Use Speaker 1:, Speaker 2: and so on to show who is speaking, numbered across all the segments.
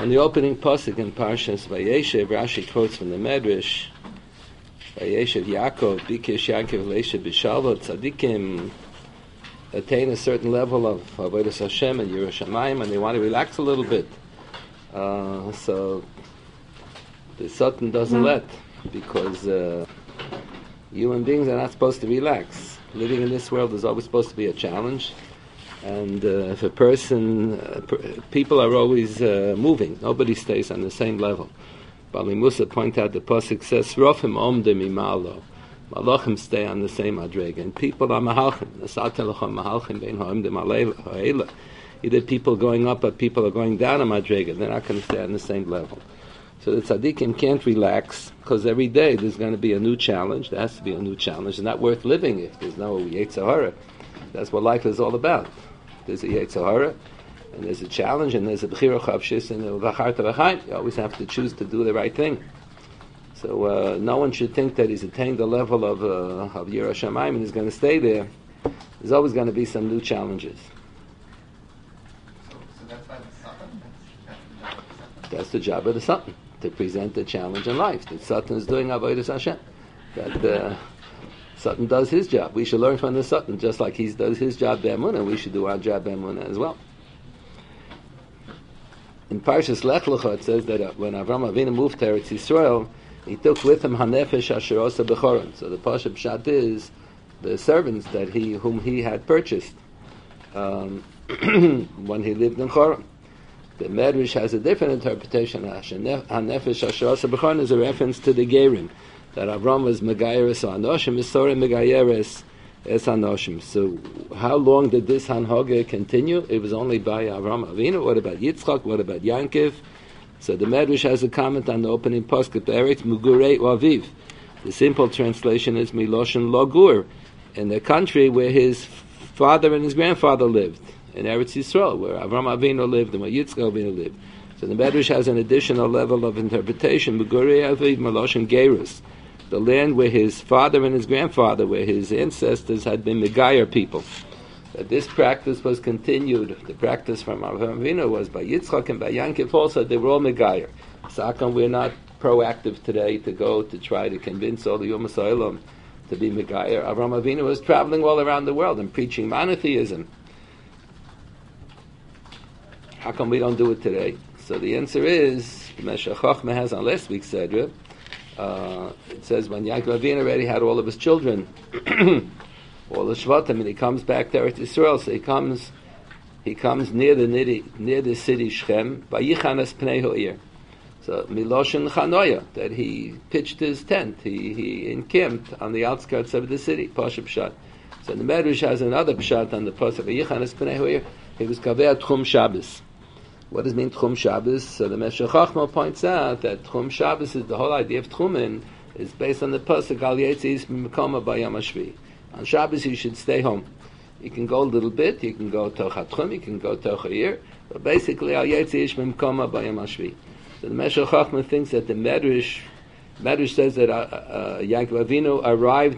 Speaker 1: On the opening pasuk in Parshas Vayeshev, Rashi quotes from the Medrash, Vayeshev Yaakov, Bikesh Yaakov Leisha B'Shalva, Tzadikim attain a certain level of Avodas Hashem and Yerushalayim, and they want to relax a little bit. So the Satan doesn't let, because human beings are not supposed to relax. Living in this world is always supposed to be a challenge. And if a person, people are always moving. Nobody stays on the same level. Bali Musa point out the pasuk says, "Rofim omdim imalo." Malachim stay on the same adrega, and people are mahalchim. Nasatelachim mahalchim bein ha'omdim ha'ela. Either people going up or people are going down on madrega. They're not going to stay on the same level. So the tzaddikim can't relax, because every day there's going to be a new challenge. There has to be a new challenge. It's not worth living if there's no Yetzer Hara. That's what life is all about. There's a Yetzer Hara, and there's a challenge, and there's a Bechira Chavshis, and a V'charta V'chaim. You always have to choose to do the right thing. So no one should think that he's attained the level of Yerushalayim and he's going to stay there. There's always going to be some new challenges.
Speaker 2: So that's why the Satan?
Speaker 1: That's the job of the Satan, to present the challenge in life. The Satan is doing Avodas Hashem. That Satan does his job. We should learn from the Satan, just like he does his job Be'emunah. We should do our job Be'emunah as well. In Parshas Lech Lecha it says that when Avram Avinu moved to Eretz Yisrael, he took with him Hanefesh Asher Osa B'Choron. So the Pasha Pshat is the servants whom he had purchased when he lived in Choron. The Medrash has a different interpretation. Hanefesh Asher Osa B'Choron is a reference to the Gerim, that Avram was Megayeres Anoshim, Isora Megayeres Es Anoshim. So how long did this Hanhoga continue? It was only by Avram Avinu. What about Yitzchak? What about Yankiv? So the Medrash has a comment on the opening posket, Eretz Mugurei Aviv. The simple translation is Miloshin Logur, in the country where his father and his grandfather lived, in Eretz Yisrael, where Avram Avinu lived and where Yitzchak Avinu lived. So the Medrash has an additional level of interpretation, Mugurei Aviv Miloshin Gerus, the land where his father and his grandfather, where his ancestors had been Megayer people. That this practice was continued. The practice from Avram Avinu was by Yitzchak and by Yankiv also. They were all Megayer. So how come we're not proactive today to go to try to convince all the Yom HaSolam to be Megayer? Avram Avinu was traveling all around the world and preaching monotheism. How come we don't do it today? So the answer is, Meshech Chochmah has on last week's Sedra, it says when Yaakov Avinu already had all of his children, all the Shvatim, and he comes back to Eretz Yisrael. So he comes near the city Shechem, Vayichanas Pnei Ha'ir. So Miloshin Chanoya, that he pitched his tent, he encamped on the outskirts of the city, Pasha Pshat. So the Medrash has another Pshat on the Pasha Vayichanas Pnei Ha'ir. He was Kaveh Tchum Shabbos. What does it mean Tchum Shabbos? So the Meshech Chochmah points out that Tchum Shabbos is the whole idea of Tchumen is based on the pasuk Al Yetzis Mekoma Bayam Hashvi. On Shabbos you should stay home. You can go a little bit, you can go Toch HaTchum, you can go Toch HaYir, but basically Al Yetzis Mekoma Bayam Hashvi. So the Meshech Chochmah thinks that the Medrash says that Yaakov Avinu arrived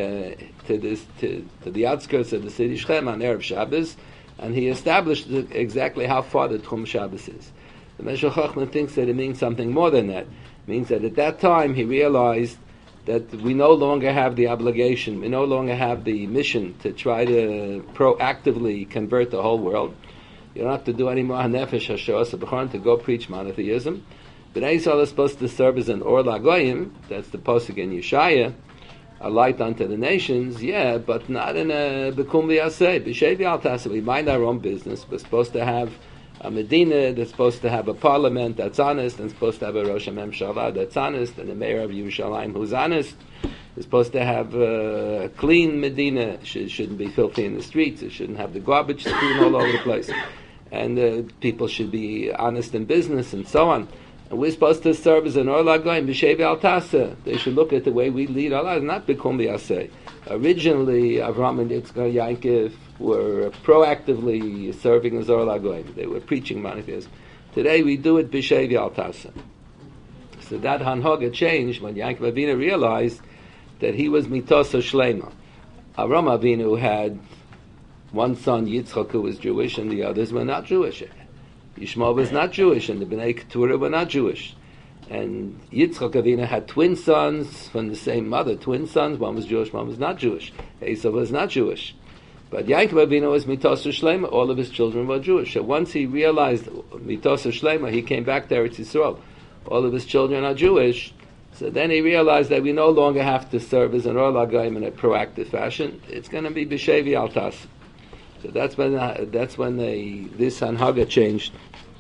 Speaker 1: to the outskirts of the city Shechem on Erev Shabbos, and he established exactly how far the Tchum Shabbos is. The Meshech Chochmah thinks that it means something more than that. It means that at that time he realized that we no longer have the obligation, we no longer have the mission to try to proactively convert the whole world. You don't have to do any more Hanefesh Asher Osa B'Choron to go preach monotheism. But Israel is supposed to serve as an Or LaGoyim, that's the pasuk in Yeshaya, a light unto the nations, yeah, but not in a Bekum V'Yaseh, B'Shevi Al Taseh. We mind our own business. We're supposed to have a Medina that's supposed to have a parliament that's honest, and supposed to have a Rosh HaMemshalah that's honest, and a mayor of Yerushalayim who's honest. We're supposed to have a clean Medina. It shouldn't be filthy in the streets. It shouldn't have the garbage strewn all over the place. And people should be honest in business, and so on. And we're supposed to serve as an Or LaGoyim, B'Shevi Al Taseh. They should look at the way we lead our lives, not Bekum V'Yaseh. Originally, Avram and Yitzchak Yankiv were proactively serving as Or LaGoyim. They were preaching monotheism. Today we do it B'Shevi Al Taseh. So that Hanhoga changed when Yaakov Avinu realized that he was Mitosa Shlema. Avram Avinu had one son, Yitzchak, who was Jewish, and the others were not Jewish. Yishmael was not Jewish, and the Bnei Keturah were not Jewish. And Yitzchak Avinu had twin sons from the same mother, twin sons. One was Jewish, one was not Jewish. Esau was not Jewish. But Yaakov Avinu was Mitosa Shlema. All of his children were Jewish. So once he realized Mitosa Shlema, he came back to Eretz Yisrael. All of his children are Jewish. So then he realized that we no longer have to serve as an Or Lagayim in a proactive fashion. It's going to be B'Shevi Altas. So that's when this Hanhaga changed.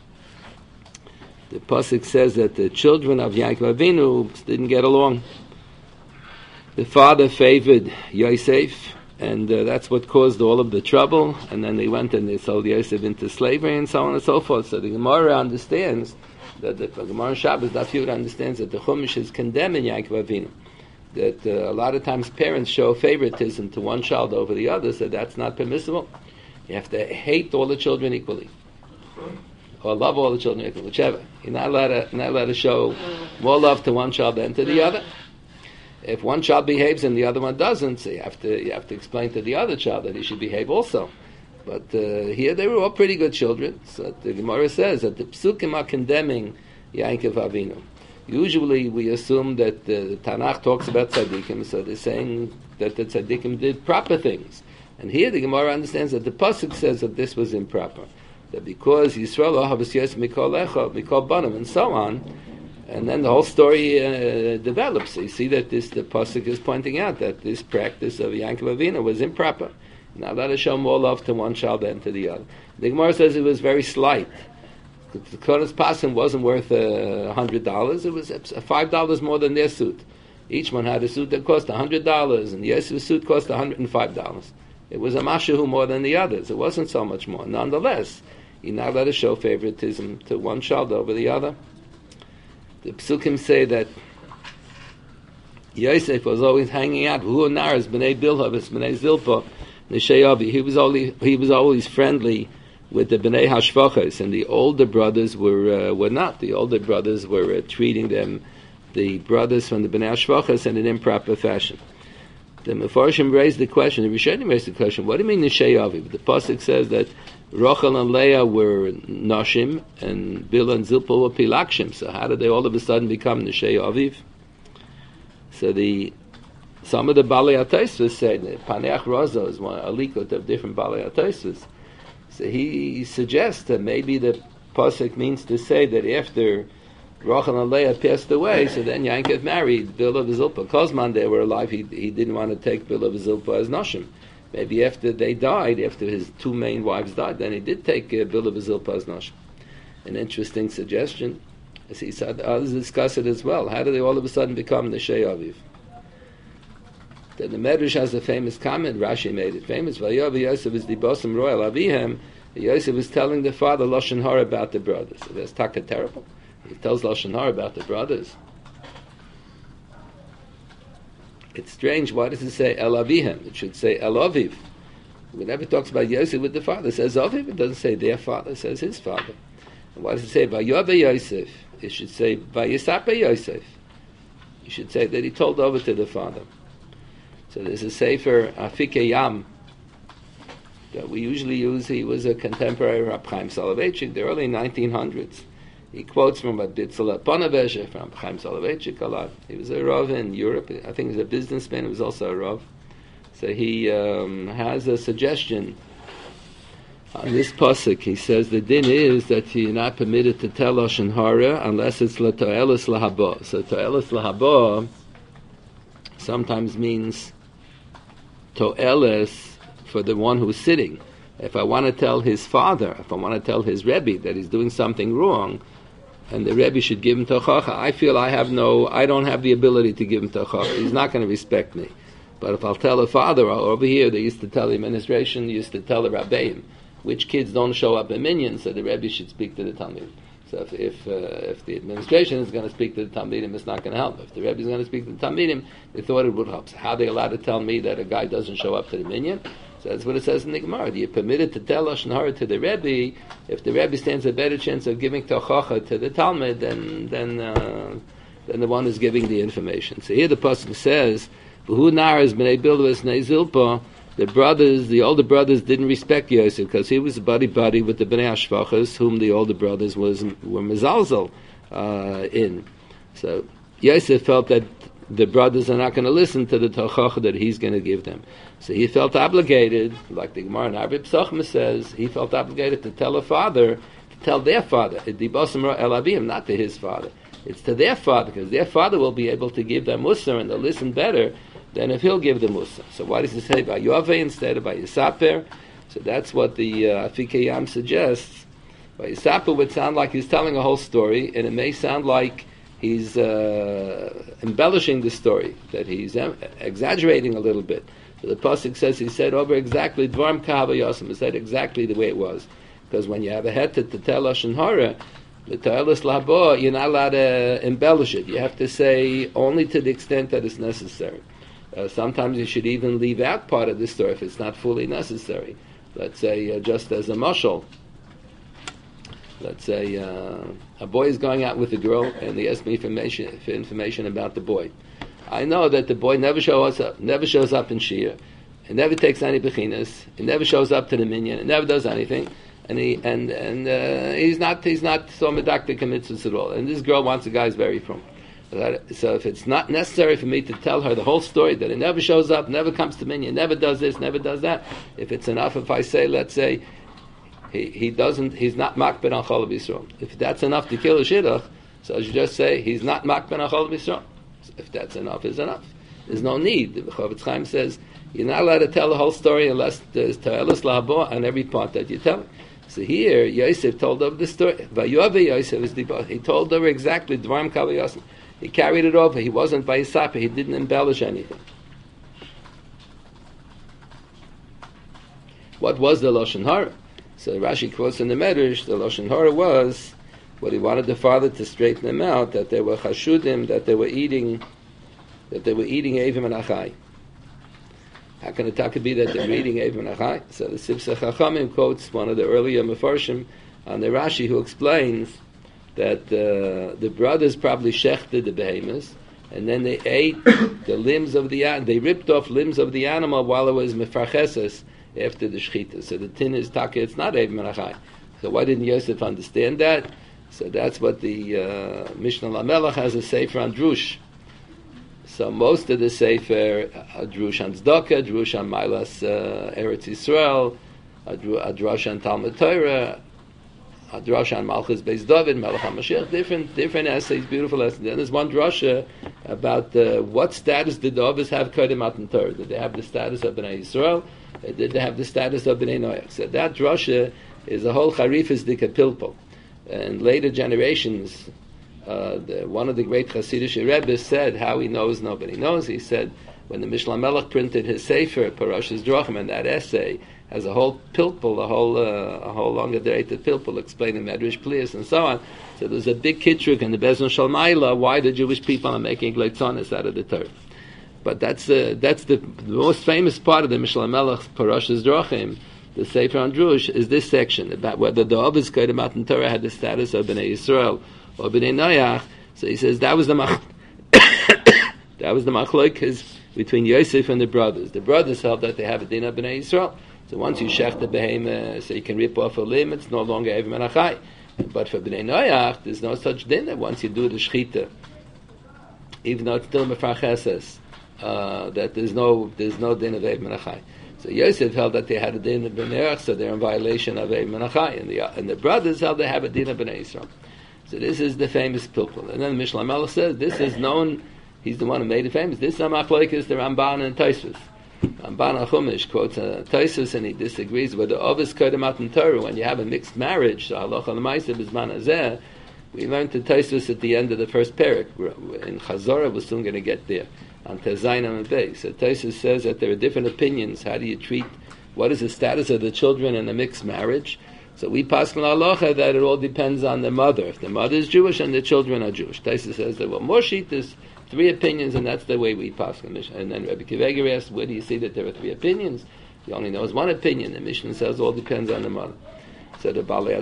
Speaker 1: The pasuk says that the children of Yaakov Avinu didn't get along. The father favored Yosef, and that's what caused all of the trouble. And then they went and they sold Yosef into slavery, and so on and so forth. So the Gemara understands that the Gemara Shabbos Daf Yud understands that the Chumash is condemning Yaakov Avinu. That a lot of times parents show favoritism to one child over the other, so that's not permissible. You have to hate all the children equally, or love all the children equally, whichever. You're not allowed to show more love to one child than to the other. If one child behaves and the other one doesn't, so you have to explain to the other child that he should behave also. But here they were all pretty good children. So the Gemara says that the Psukim are condemning Yaakov Avinu. Usually we assume that the Tanakh talks about tzaddikim, so they're saying that the tzaddikim did proper things. And here the Gemara understands that the pasuk says that this was improper. That because Yisrael ahavas Yosef mikol echa, mikol banim, and so on, and then the whole story develops. So you see that the pasuk is pointing out that this practice of Yaakov Avinu was improper. Now let us show more love to one child than to the other. The Gemara says it was very slight. The Kodesh Pasim wasn't worth $100. It was $5 more than their suit. Each one had a suit that cost $100, and Yosef's suit cost $105. It was a mashahu more than the others. It wasn't so much more. Nonetheless, you're not allowed to show favoritism to one child over the other. The Psukim say that Yosef was always hanging out. Hu naras b'nei Bilha b'nei Zilpa n'sheyavi. He was always friendly with the b'nei Hashvachos, and the older brothers were not. The older brothers were treating them, the brothers from the b'nei Hashvachos, in an improper fashion. The Mefarshim raised the question, the Rishonim raised the question, what do you mean Nishayaviv? The Pasuk says that Rachel and Leah were Nashim, and Bilhah and Zilpah were Pilakshim. So how did they all of a sudden become Nishayaviv? So some of the Balei HaTosfos said, Paneach Raza is one, a likot of different Balei HaTosfos. So he suggests that maybe the Pasuk means to say that after Rachel and Leah passed away, so then Yaakov married Bilhah and Zilpah. Kozman, they were alive, he didn't want to take Bilhah and Zilpah as Nashim. Maybe after they died, after his two main wives died, then he did take Bilhah and Zilpah as Nashim. An interesting suggestion. As he said, others discuss it as well. How do they all of a sudden become Neshei Aviv? Then the Medrash has a famous comment, Rashi made it famous, Vayav Yosef is the bosom royal Avihem. Yosef is telling the father Lashon Hara about the brothers. So that's taka terrible. He tells Lashon Hara about the brothers. It's strange. Why does it say El Avihem? It should say El Aviv. Whenever it talks about Yosef with the father, it says Aviv. It doesn't say their father. It says his father. And why does it say Vayav Yosef? It should say Vayisapeh Yosef. You should say that he told over to the father. So there's a sefer Afikei Yam that we usually use. He was a contemporary Rab Chaim Soloveitchik, the early 1900s. He quotes from Rab Ditzel Ponevezher, from Chaim Soloveitchik a lot. He was a Rav in Europe. I think he was a businessman. He was also a Rav. So he has a suggestion on this pasuk. He says the din is that you're not permitted to tell Lashon Hara unless it's L'to'elis Lahaba. So To'elis Lahaba sometimes means To'elis for the one who's sitting. If I want to tell his father, if I want to tell his Rebbe that he's doing something wrong, and the Rebbe should give him tochacha, I feel I don't have the ability to give him tochacha. He's not going to respect me. But if I'll tell a father, over here they used to tell the administration, they used to tell the Rabbeim, which kids don't show up in minyan, so the Rebbe should speak to the Talmud. So if the administration is going to speak to the Talmidim, it's not going to help. If the Rebbe is going to speak to the Talmidim, they thought it would help. So how are they allowed to tell me that a guy doesn't show up to the minyan? So that's what it says in the Gemara. You're permitted to tell Lashon Hara to the Rebbe. If the Rebbe stands a better chance of giving tochacha to the Talmud than the one who's giving the information. So here the pasuk says, "V'hu naras b'nei Bilhah b'nei Zilpah the older brothers didn't respect Yosef because he was buddy with the Bnei Hashvachas, whom the older brothers were mezalzel in. So Yosef felt that the brothers are not going to listen to the tochacha that he's going to give them. So he felt obligated, like the Gemara in Arbi Psachim says, he felt obligated to tell tell their father, not to his father. It's to their father, because their father will be able to give them Musar and they'll listen better than if he'll give them Musar. So why does he say by Yoveh instead of by Yisaper? So that's what the Afikei Yam suggests. By Yisaper would sound like he's telling a whole story, and it may sound like he's embellishing the story, that he's exaggerating a little bit. So the pasuk says he said over exactly Dvarim Kahava Yosem. He said exactly the way it was, because when you have a heter to tell lashon hara, the ta'elis labo, you're not allowed to embellish it. You have to say only to the extent that it's necessary. Sometimes you should even leave out part of the story if it's not fully necessary. Let's say just as a mashal. Let's say a boy is going out with a girl, and he asks me for information about the boy. I know that the boy never shows up in Shia. He never takes any bechinas. He never shows up to the minyan. He never does anything, and he's not so medactic mitzvahs at all. And this girl wants a guy who's very from. So if it's not necessary for me to tell her the whole story, that he never shows up, never comes to minyan, never does this, never does that, if it's enough if I say, let's say, he's not makbid on Chol Yisrael. If that's enough to kill a shidduch, so I should just say he's not makbid on Chol Yisrael. If that's enough, is enough. There's no need. The Chavetz Chaim says you're not allowed to tell the whole story unless there's ta'elis lahabo on every part that you tell. So here Yosef told over the story. Vayove Yosef is he told over exactly Dvarim Kahava Yosem. He carried it over. He wasn't by Yisaper. He didn't embellish anything. What was the lashon hara? So Rashi quotes in the Medrash, the lashon hara was what he wanted the father to straighten them out, that they were chashudim, that they were eating Evim and Achai. How can it be that they're eating Evim and Achai? So the Sifsei Chachamim quotes one of the earlier Mefarshim on the Rashi, who explains that the brothers probably shechted the behemoths, and then they ate the limbs of they ripped off limbs of the animal while it was mefarcheses after the shechita. So the tin is taka, it's not Evim and Achai. So why didn't Yosef understand that? So that's what the Mishnah Lamelech has a sefer on Drush. So most of the sefer, Drush on Tzedakah, Drush on Mailas Eretz Yisrael, Drush on Talmud Torah, Drush on Malchus Beis David, Melech HaMashiach, different essays, beautiful essays. Then there's one drasha about what status did the Avos have Kodem Matan Torah? Did they have the status of Bnei Yisrael? Did they have the status of Bnei Noach? So that drasha is a whole Charifis Dika Pilpul. And later generations, one of the great Hasidic Rebbes said how he knows nobody knows. He said when the Mishnah Melech printed his sefer Parashas Drachim, and that essay has a whole pilpul, a whole longer dated pilpul explaining Medrash Plius and so on. So there's a big kitruk in the Bezon Shalmaila why the Jewish people are making leitzonis out of the Torah. But that's the most famous part of the Mishnah Melech Parashas Drachim. The Sefer on Drush is this section about whether the Avos Kodem Matan Torah had the status of Bnei Yisrael or Bnei Noach. So he says that was the machlokas between Yosef and the brothers. The brothers held that they have a din of Bnei Yisrael. So once you shech the behemoth, so you can rip off a limb, it's no longer Evim and Achai. But for Bnei Noach, there's no such din that once you do the shechita, even though it's still mefarcheses, that there's no din of Evim and Achai. So Yosef held that they had a din of Bnei Noach, so they're in violation of Evim and Achai, and the brothers held they have a din of Bnei Yisrael. So this is the famous pilpul. And then Mishnah Melech says this is known. He's the one who made it famous. This is a machlokes the Ramban and Tosfos. Ramban Chumash quotes Tosfos, and he disagrees with the Avos Kodem Matan Torah. When you have a mixed marriage, so halacha l'maaseh b'zman hazeh, we learned the Tosfos at the end of the first parak. In Chazorah, we're soon going to get there on Tezayin and Beis. So Tosfos says that there are different opinions. How do you treat? What is the status of the children in a mixed marriage? So we pass on halacha that it all depends on the mother. If the mother is Jewish and the children are Jewish, Tosfos says that more sheet is 3 opinions, and that's the way we pass on Mishnah. And then Rabbi Kiveger asks, where do you see that there are 3 opinions? He only knows 1 opinion. The Mishnah says it all depends on the mother. So the Balei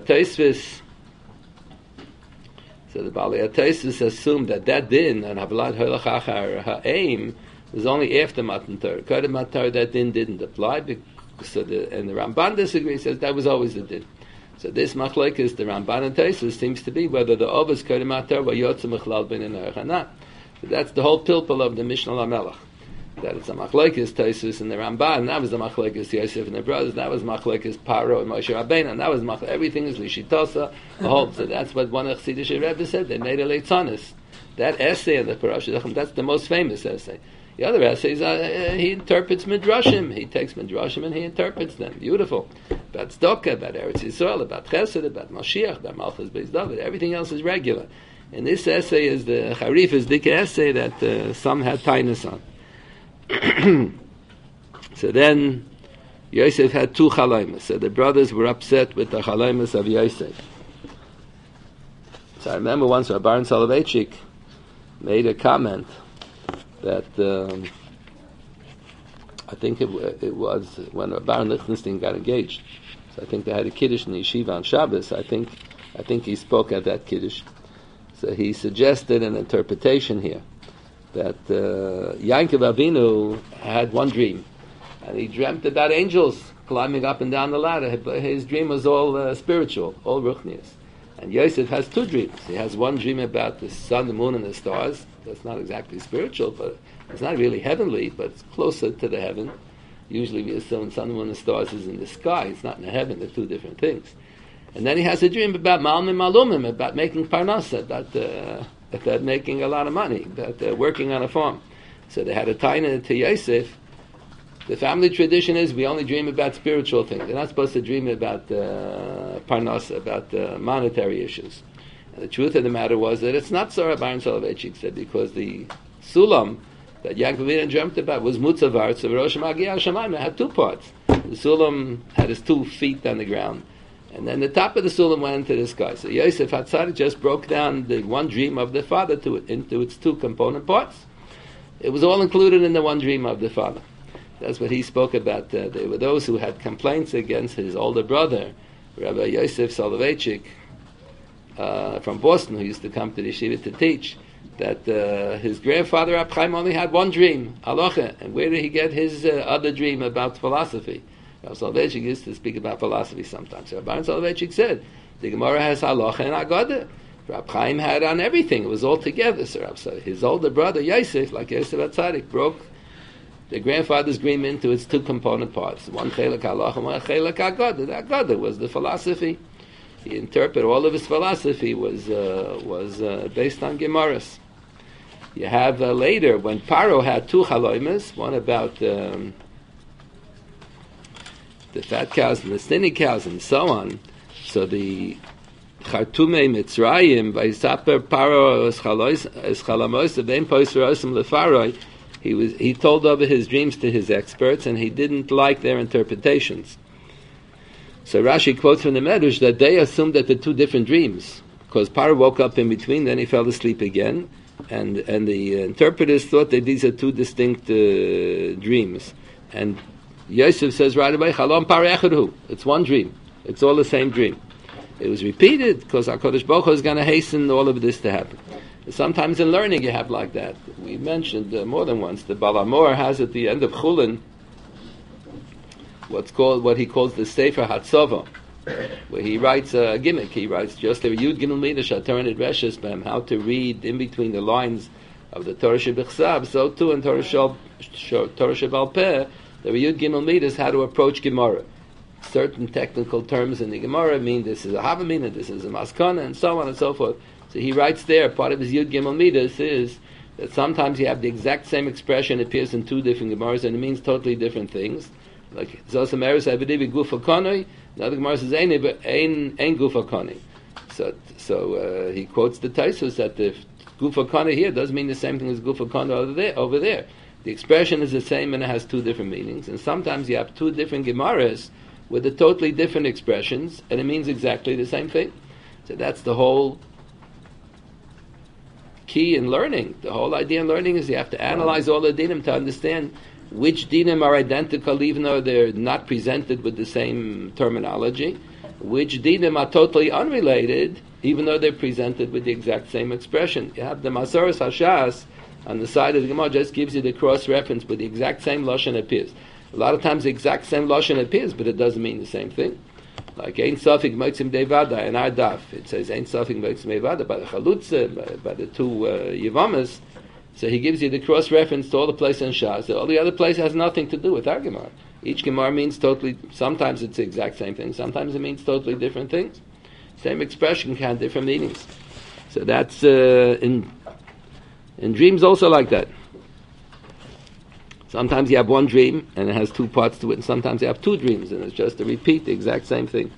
Speaker 1: Tosfos assumed that din and Havlat Holachachar Ha'aim was only after Matan Torah. Kodem Matan Torah, that din didn't apply, and the Ramban disagrees, says that was always the din. So this machlekes, the Ramban and Tosfos, seems to be whether the Ov is Kodem Matan Torah, or Yotze Mechlal Ben Erech or not. So that's the whole pilpul of the Mishnah LaMelech. That it's a machlekes Tosfos and the Ramban, and that was the machlekes Yosef and the brothers, that was machlekes Paro and Moshe Rabbeinu, and that was everything is Lishitosa, the whole. So that's what one of Chassidish Rebbe said. They made a Leitzonis. That essay in the Parashat Zechim, that's the most famous essay. The other essays, he interprets Midrashim. He takes Midrashim and he interprets them. Beautiful. About Tzedakah, about Eretz Yisrael, about Chesed, about Mashiach, about Malchus Beis David. Everything else is regular. And this essay is the Charif, is the essay that some had tainus on. So then Yosef had two chalaymas. So the brothers were upset with the chalaymas of Yosef. So I remember once Rabbi Soloveitchik made a comment that I think it was when Baron Lichtenstein got engaged. So I think they had a kiddush in the yeshiva on Shabbos. I think he spoke at that kiddush. So he suggested an interpretation here that Yaakov Avinu had one dream, and he dreamt about angels climbing up and down the ladder. His dream was all spiritual, all ruchnius. And Yosef has two dreams. He has one dream about the sun, the moon, and the stars. That's not exactly spiritual, but it's not really heavenly, but it's closer to the heaven. Usually we assume sun, moon, and stars is in the sky. It's not in the heaven. They're two different things. And then he has a dream about Malmim Malumim, about making parnasa, about making a lot of money, about working on a farm. So they had a taina to Yosef. The family tradition is we only dream about spiritual things. They're not supposed to dream about parnasa, about monetary issues. And the truth of the matter was that it's not so Rabbi Soloveitchik said, because the sulam that Yaakov Avinu dreamt about was mutzavar, so Rosh Magiah Shamayim. It had two parts. The sulam had his 2 feet on the ground, and then the top of the sulam went into the sky. So Yosef Hatzadik just broke down the one dream of the father into its 2 component parts. It was all included in the one dream of the father. That's what he spoke about. There were those who had complaints against his older brother, Rabbi Yosef Soloveitchik, from Boston, who used to come to the yeshiva to teach, that his grandfather Rab Chaim only had one dream, halacha. And where did he get his other dream about philosophy? Rabbi Soloveitchik used to speak about philosophy sometimes. So Rabbi Soloveitchik said, the Gemara has halacha and agadah. Rab Chaim had on everything. It was all together. So his older brother Yosef, like Yosef Hatzadik, broke the grandfather's dream into its 2 component parts. One chelak halacha and one chelak agadah. The agadah was the philosophy. He interpreted all of his philosophy was based on Gemaras. You have later when Paro had 2 chaloimas, one about the fat cows and the skinny cows and so on. So the Chartumei Mitzrayim Vaysaper Paro es chalamos vein poisrosim lefaroi. He told over his dreams to his experts, and he didn't like their interpretations. So Rashi quotes from the Medrash that they assumed that they're 2 different dreams, because Paro woke up in between, then he fell asleep again, and the interpreters thought that these are 2 distinct dreams. And Yosef says right away, Chalom Paro Echad. It's one dream. It's all the same dream. It was repeated because HaKadosh Baruch Hu is going to hasten all of this to happen. Sometimes in learning you have like that. We mentioned more than once, the Baal HaMaor has at the end of Chulin what he calls the Sefer Hatzova, where he writes a gimmick. He writes just there Yud Gimel Midas Shataran et Reshes Bem, how to read in between the lines of the Torah Shebichsav. So too in Torah Shebal Peh, there were Yud Gimel Midas how to approach Gemara. Certain technical terms in the Gemara mean this is a Havamina, this is a Maskana, and so on and so forth. So he writes there, part of his Yud Gimel Midas is that sometimes you have the exact same expression appears in 2 different Gemaras and it means totally different things. Like Zosameris Abedivi Gufa Konoi, another Gemara says Ein Gufa Konoi. So he quotes the Taisus that the Gufa Konoi here does mean the same thing as Gufa Konoi over there. The expression is the same and it has 2 different meanings. And sometimes you have 2 different Gemaras with the totally different expressions and it means exactly the same thing. So that's the whole key in learning. The whole idea in learning is you have to analyze all the dinim to understand which dinim are identical even though they're not presented with the same terminology, which dinim are totally unrelated even though they're presented with the exact same expression. You have the Masoras Hashas on the side of the Gemara just gives you the cross-reference, but the exact same Lashon appears. A lot of times the exact same Lashon appears, but it doesn't mean the same thing. Like Ein Safik Motzim Devada in our daf, it says Ein Safik Motzim Devada by the Chalutza, by the two Yevamas. So he gives you the cross-reference to all the places in Shas. All the other places has nothing to do with our Gemara. Each Gemara means totally, sometimes it's the exact same thing, sometimes it means totally different things. Same expression can have different meanings. So that's in dreams also like that. Sometimes you have one dream and it has two parts to it, and sometimes you have two dreams and it's just to repeat the exact same thing.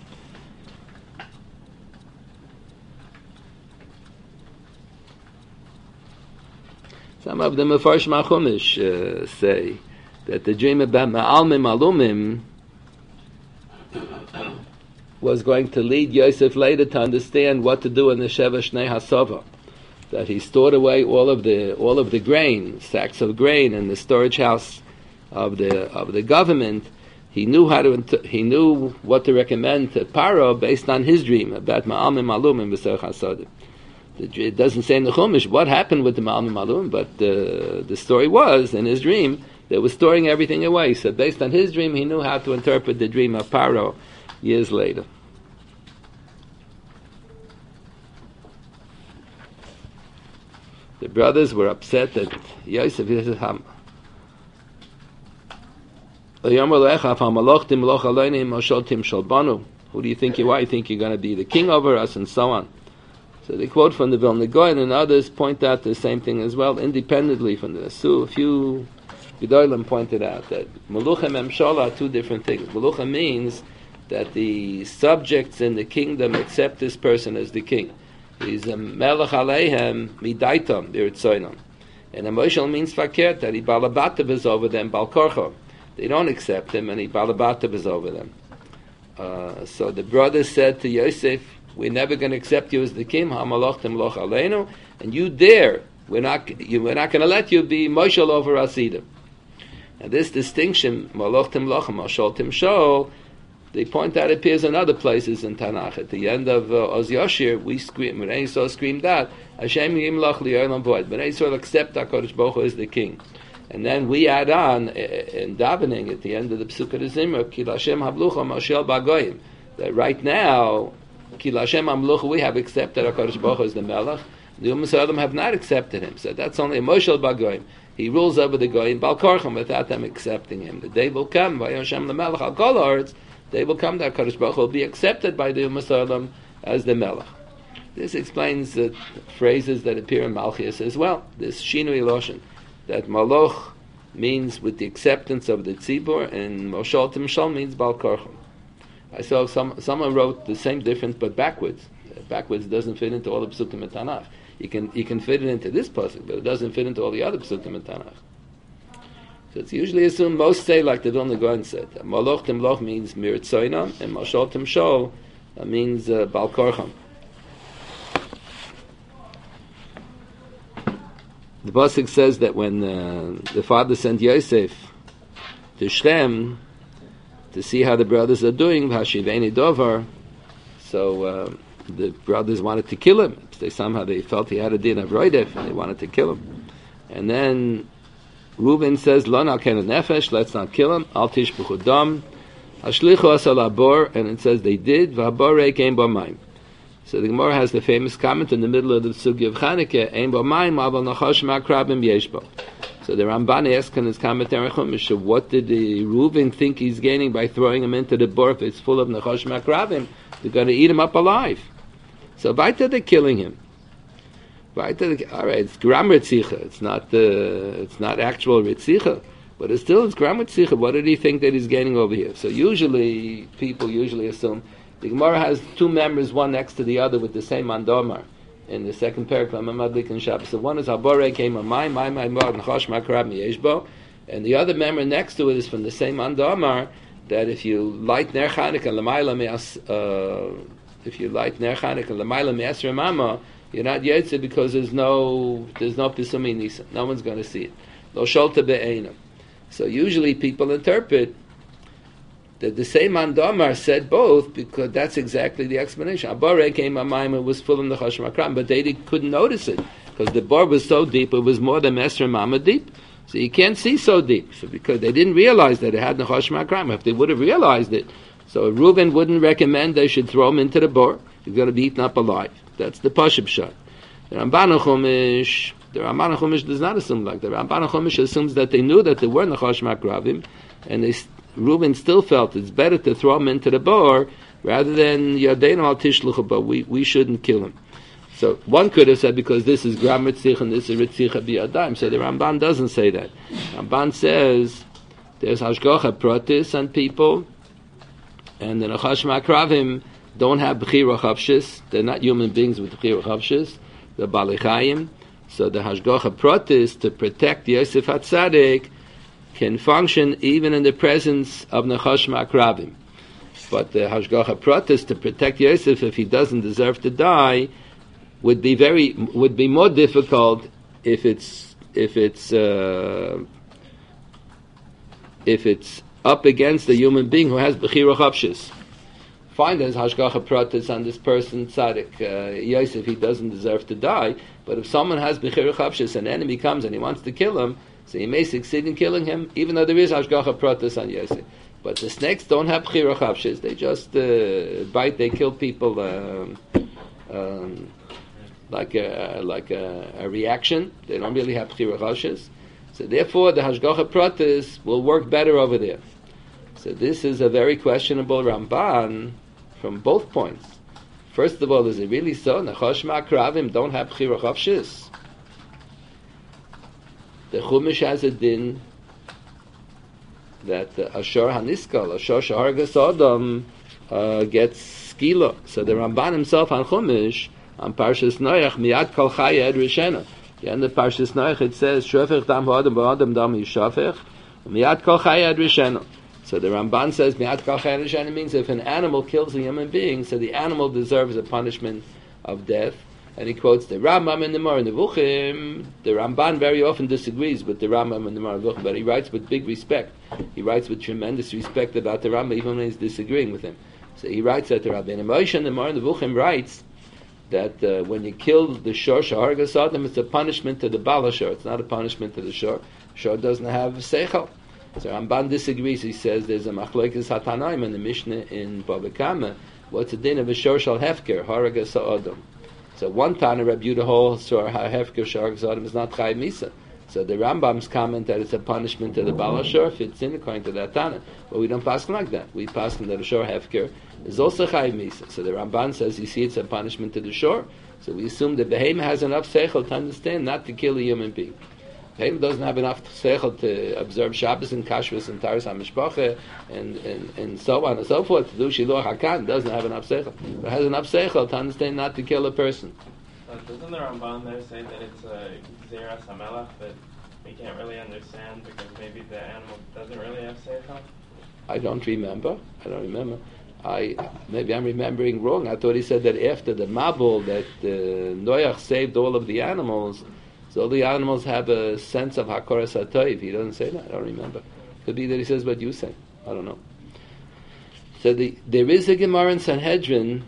Speaker 1: Some of the Mefarshim HaChumash say that the dream about Ma'almim Alumim was going to lead Yosef later to understand what to do in the Sheva Shnei Hasava. That he stored away all of the grain, sacks of grain, in the storage house of the government. He knew what to recommend to Paro based on his dream about Ma'almim Alumim v'Serach Hasadim. It doesn't say in the Chumash what happened with the Ma'almim Alumim, but the story was, in his dream, they were storing everything away. So based on his dream, he knew how to interpret the dream of Paro years later. The brothers were upset that Yosef says, who do you think you are? You think you're going to be the king over us, and so on. So they quote from the Vilna Gaon, and others point out the same thing as well, independently from the Nasu. A few Gedolim pointed out that Melucha and Memshala are two different things. Melucha means that the subjects in the kingdom accept this person as the king. He's a Melech Aleihem Midaitam B'Ritzoinam. And Emotional means Fakert, that he Balabatav is over them, Balkorcho. They don't accept him, and he Balabatav is over them. So the brothers said to Yosef, we're never going to accept you as the king, Hamalach Timloch Aleinu, and you dare, we're not going to let you be Moshel over us either. And this distinction, Maloch Timloch, Moshel Timshol, they point out appears in other places in Tanakh. At the end of Oz Yoshir, we scream, when Esau screamed out, Hashem Yimlach Li'olam Void. When Esau accept HaKadosh Baruch Hu as the king. And then we add on, in davening, at the end of the Pesukah of Zimra, Ki Lashem Hablucha Moshel Bagoyim. That right now, Ki Lashem Hamlucha, we have accepted HaKadosh Baruch Hu as the Melech. The Umm Yisraelim have not accepted him. So that's only a Moshel Bagoyim. He rules over the Goyim, Balkorchim, without them accepting him. The day will come, Vayoshem L'Melech Al Kol Haaretz, they will come that HaKadosh Baruch Hu will be accepted by the Umm Yisraelim as the Melech. This explains the phrases that appear in Malchias as well. This Shinui Loshen, that Maloch means with the acceptance of the Tzibur, and Moshel Timshol means Balkorchim. I saw someone wrote the same difference, but backwards. Backwards doesn't fit into all the Pesukim in Tanakh. You can fit it into this pasuk, but it doesn't fit into all the other Pesukim in Tanakh. So it's usually assumed, most say like the Vilna Gaon said, Maloch Timloch means Miritzoinam, and Moshel Timshol means Balkorcham. The pasuk says that when the father sent Yosef to Shem to see how the brothers are doing, Hashiveni Dovar, so the brothers wanted to kill him. They felt he had a din of Roidef, and they wanted to kill him. And then Reuben says, Lo na'ken nefesh, let's not kill him. Al tishpuchu dam. Hashlichu asal abor, and it says they did. V'habore came b'mayim. So the Gemara has the famous comment in the middle of the Sugi of Chanukah, Ein b'mayim, aval nachosh ma'akrabim yeshbo. So the Ramban asks in his commentary, what did the Reuben think he's gaining by throwing him into the bor if it's full of nachosh ma'akrabim? They're going to eat him up alive. So weiter they're killing him. All right, it's gram ritzicha. It's not actual ritzicha, but it's gram ritzicha. What did he think that he's gaining over here? So people usually assume the Gemara has two members, one next to the other, with the same mandomar. In the second paragraph, Mamadlik and Shabbos. So one is Habore came on my Nachosh Makrab Miyeshbo, and the other member next to it is from the same mandomar that if you light Ner Chanukah L'mayla Me'asra Mama, you're not Yetzir because there's no Pisumi Nisa. No one's going to see it. Lo Sholta Be'ena. So usually people interpret that the same Mandamar said both because that's exactly the explanation. Abare came Amayim was full of the Chashim Akram, but they couldn't notice it because the bore was so deep, it was more than Mesra Mama deep. So you can't see so deep. So because they didn't realize that it had Nechosh Ma'akram. If they would have realized it, so Reuben wouldn't recommend they should throw him into the bore. He's going to be eaten up alive. That's the Pashib shot. The Ramban Chumash does not assume like that. The Ramban Chumash assumes that they knew that there were Nechosh Ma'akravim, and Reuben still felt it's better to throw him into the bore rather than Yadein al Tishlucha, but we shouldn't kill him. So one could have said because this is Gram Ritzich and this is Ritzicha B'Yadayim. So the Ramban doesn't say that. Ramban says there's Hashgacha Pratis on people, and the Nechosh Ma'akravim don't have B'chira Chavshis. They're not human beings with B'chira Chavshis. They're Balei Chayim. So the Hashgacha Pratis, to protect Yosef HaTzadik, can function even in the presence of Nechosh Ma'akravim. But the Hashgacha Pratis, to protect Yosef if he doesn't deserve to die, would be more difficult if it's up against a human being who has Bechira Chavshis. Fine, there's Hashgacha Pratis on this person, Tzaddik, Yosef, he doesn't deserve to die, but if someone has Bechira Chavshis, an enemy comes and he wants to kill him, so he may succeed in killing him, even though there is Hashgacha Pratis on Yosef. But the snakes don't have Bechira Chavshis, they just bite, they kill people like a reaction. They don't really have Bechira Chavshis. So therefore, the Hashgacha Pratis will work better over there. So this is a very questionable Ramban from both points. First of all, is it really so? Nechosh Ma'akravim don't have Bechira Chavshis. The Chumash has a din that Ashur Haniskal, Ashur Shahargas Adam, gets skila. So the Ramban himself on Chumash, on Parshas Noach, Miyad Kol Chaya Ed Rishena. The end of Parshas Noach it says, Shofech Dam Ha'adam Ba'adam Dam Yishafech, Miyad Kol Chaya Ed Rishena. So the Ramban says, Miyad Kol Chaya Ed Rishena means if an animal kills a human being, so the animal deserves a punishment of death. And he quotes the Rambam in the Moreh Nevuchim. The Ramban very often disagrees with the Rambam in the Moreh Nevuchim, but he writes with big respect. He writes with tremendous respect about the Rambam, even when he's disagreeing with him. So he writes that the Rabbeinu Moshe in the Moreh Nevuchim writes that when you kill the shor shahargas adam, it's a punishment to the bala shor. It's not a punishment to the shor. Shor doesn't have seichel. So Ramban disagrees. He says there's a machlokes hatanaim in the Mishnah in Bava Kama. What's the din of a shor shal hefker haragas adam? So one Tana Reb Yehuda holds shor hefker shahargas adam is not chayv misa. So the Rambam's comment that it's a punishment to the bala shor fits in according to that Tana. But we don't pass like that. We pass that a shor hefker is also chayiv misa. So the Ramban says, you see, it's a punishment to the shore. So we assume that Behemoth has enough seichel to understand not to kill a human being. Behemoth doesn't have enough seichel to observe Shabbos and Kashrus and Taras HaMishpacha and so on and so forth. To do Shiluach HaKan doesn't have enough seichel. But has enough seichel to understand not to kill a person.
Speaker 3: Doesn't the Ramban there say that it's a Zeras HaMelech that we can't really understand because maybe the animal doesn't really have seichel?
Speaker 1: I don't remember. Maybe I'm remembering wrong. I thought he said that after the Mabul that Noach saved all of the animals, so all the animals have a sense of Hakoras HaToiv. He doesn't say that. I don't remember. Could be that he says what you say. I don't know. So there is a Gemara in Sanhedrin,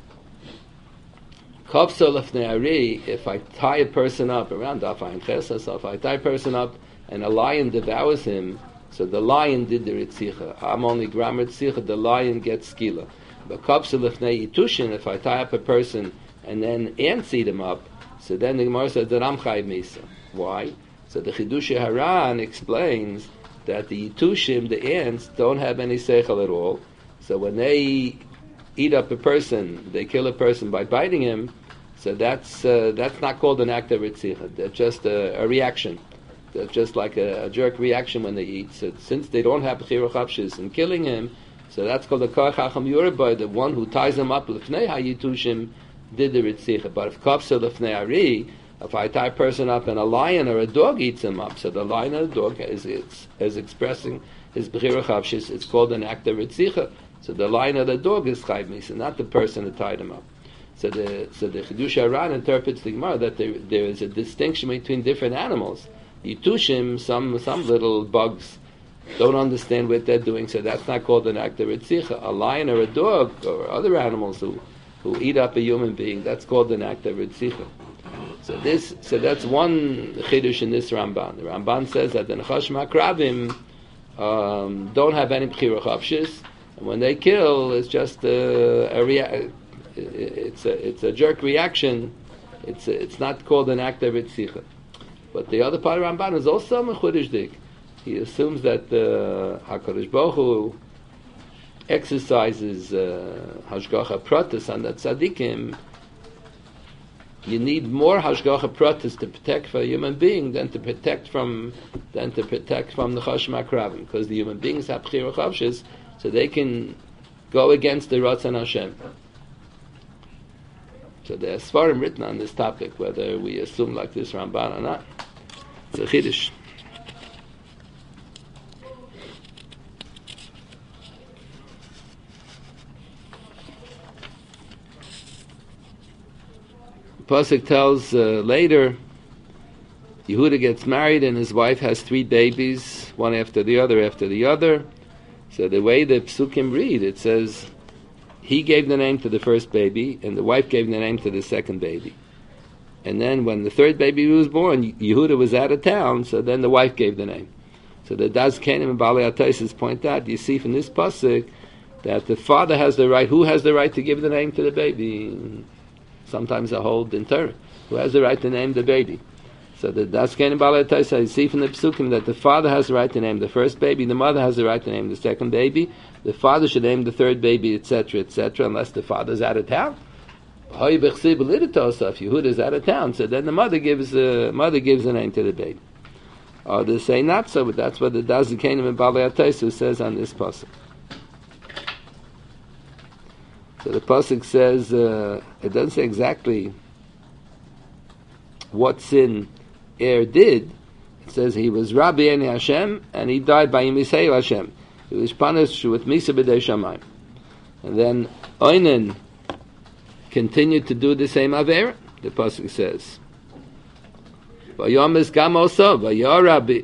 Speaker 1: Kovso Lefnei Ari, if I tie a person up around Dafayin Chesa, so if I tie a person up and a lion devours him, so the lion did the Ritzicha. I'm only Gram Ritzicha, the lion gets skila. But Kovso Lefnei Yitushin, if I tie up a person and then ants eat him up, so then the Gemara says that I'm Chayv Misa. Why? So the Chidush Haran explains that the Yitushim, the ants, don't have any seichel at all. So when they eat up a person, they kill a person by biting him, so that's not called an act of Ritzicha. That's just a reaction. That's just like a jerk reaction when they eat. So since they don't have Bechira Chavshis in killing him, so that's called a Koach Chacham Yorubay, the one who ties him up Lefnei HaYitushim did the Ritzicha. But if Kovso Lefnei Ari, if I tie a person up and a lion or a dog eats him up, so the lion or the dog is expressing his Bechira Chavshis, it's called an act of Ritzicha. So the lion or the dog is Chayv Misa, not the person that tied him up. So the Chidush Haran interprets the Gemara that there is a distinction between different animals. Yitushim, some little bugs don't understand what they're doing, so that's not called an act of Ritzicha. A lion or a dog or other animals who eat up a human being, that's called an act of Ritzicha. So that's one chidush in this Ramban. The Ramban says that the Nechashim HaKravim don't have any Bechira Chavshis, and when they kill, it's just it's a jerk reaction. It's not called an act of Ritzicha. But the other part of Ramban is also Mechudish Dik. He assumes that HaKadosh Baruch Hu exercises Hashgacha Pratis on that tzaddikim. You need more Hashgacha Pratis to protect for a human being than to protect from the Chashim HaKravim, because the human beings have Bechira Chavshis, so they can go against the Ratzon Hashem. So there are Svarim written on this topic, whether we assume like this Ramban or not. It's a Chiddush. Pasuk tells later, Yehuda gets married and his wife has 3 babies, one after the other. So the way the Psukim read, it says, he gave the name to the first baby, and the wife gave the name to the second baby. And then when the third baby was born, Yehuda was out of town, so then the wife gave the name. So the Daz Kenim and Balei HaTosfos point out, you see from this pasuk, that the father has the right. Who has the right to give the name to the baby? Sometimes I hold in Torah. Who has the right to name the baby? So the Daz Kenim and Balei HaTosfos, you see from the psukim that the father has the right to name the first baby, the mother has the right to name the second baby, the father should name the third baby, etc., unless the father's out of town. If Yehuda's out of town, so then the mother gives the name to the baby. Or they say not so, but that's what the Daz Kenim and Balei HaTosfos says on this pasuk. So the pasuk says, it doesn't say exactly what sin did. It says he was Rabbi Eni Hashem, and he died by Yimiseyu Hashem. He was punished with Misa B'dei Shamayim. And then Oinen continued to do the same Avera. The pasuk says, Vayomes Gam Oso, Vayeh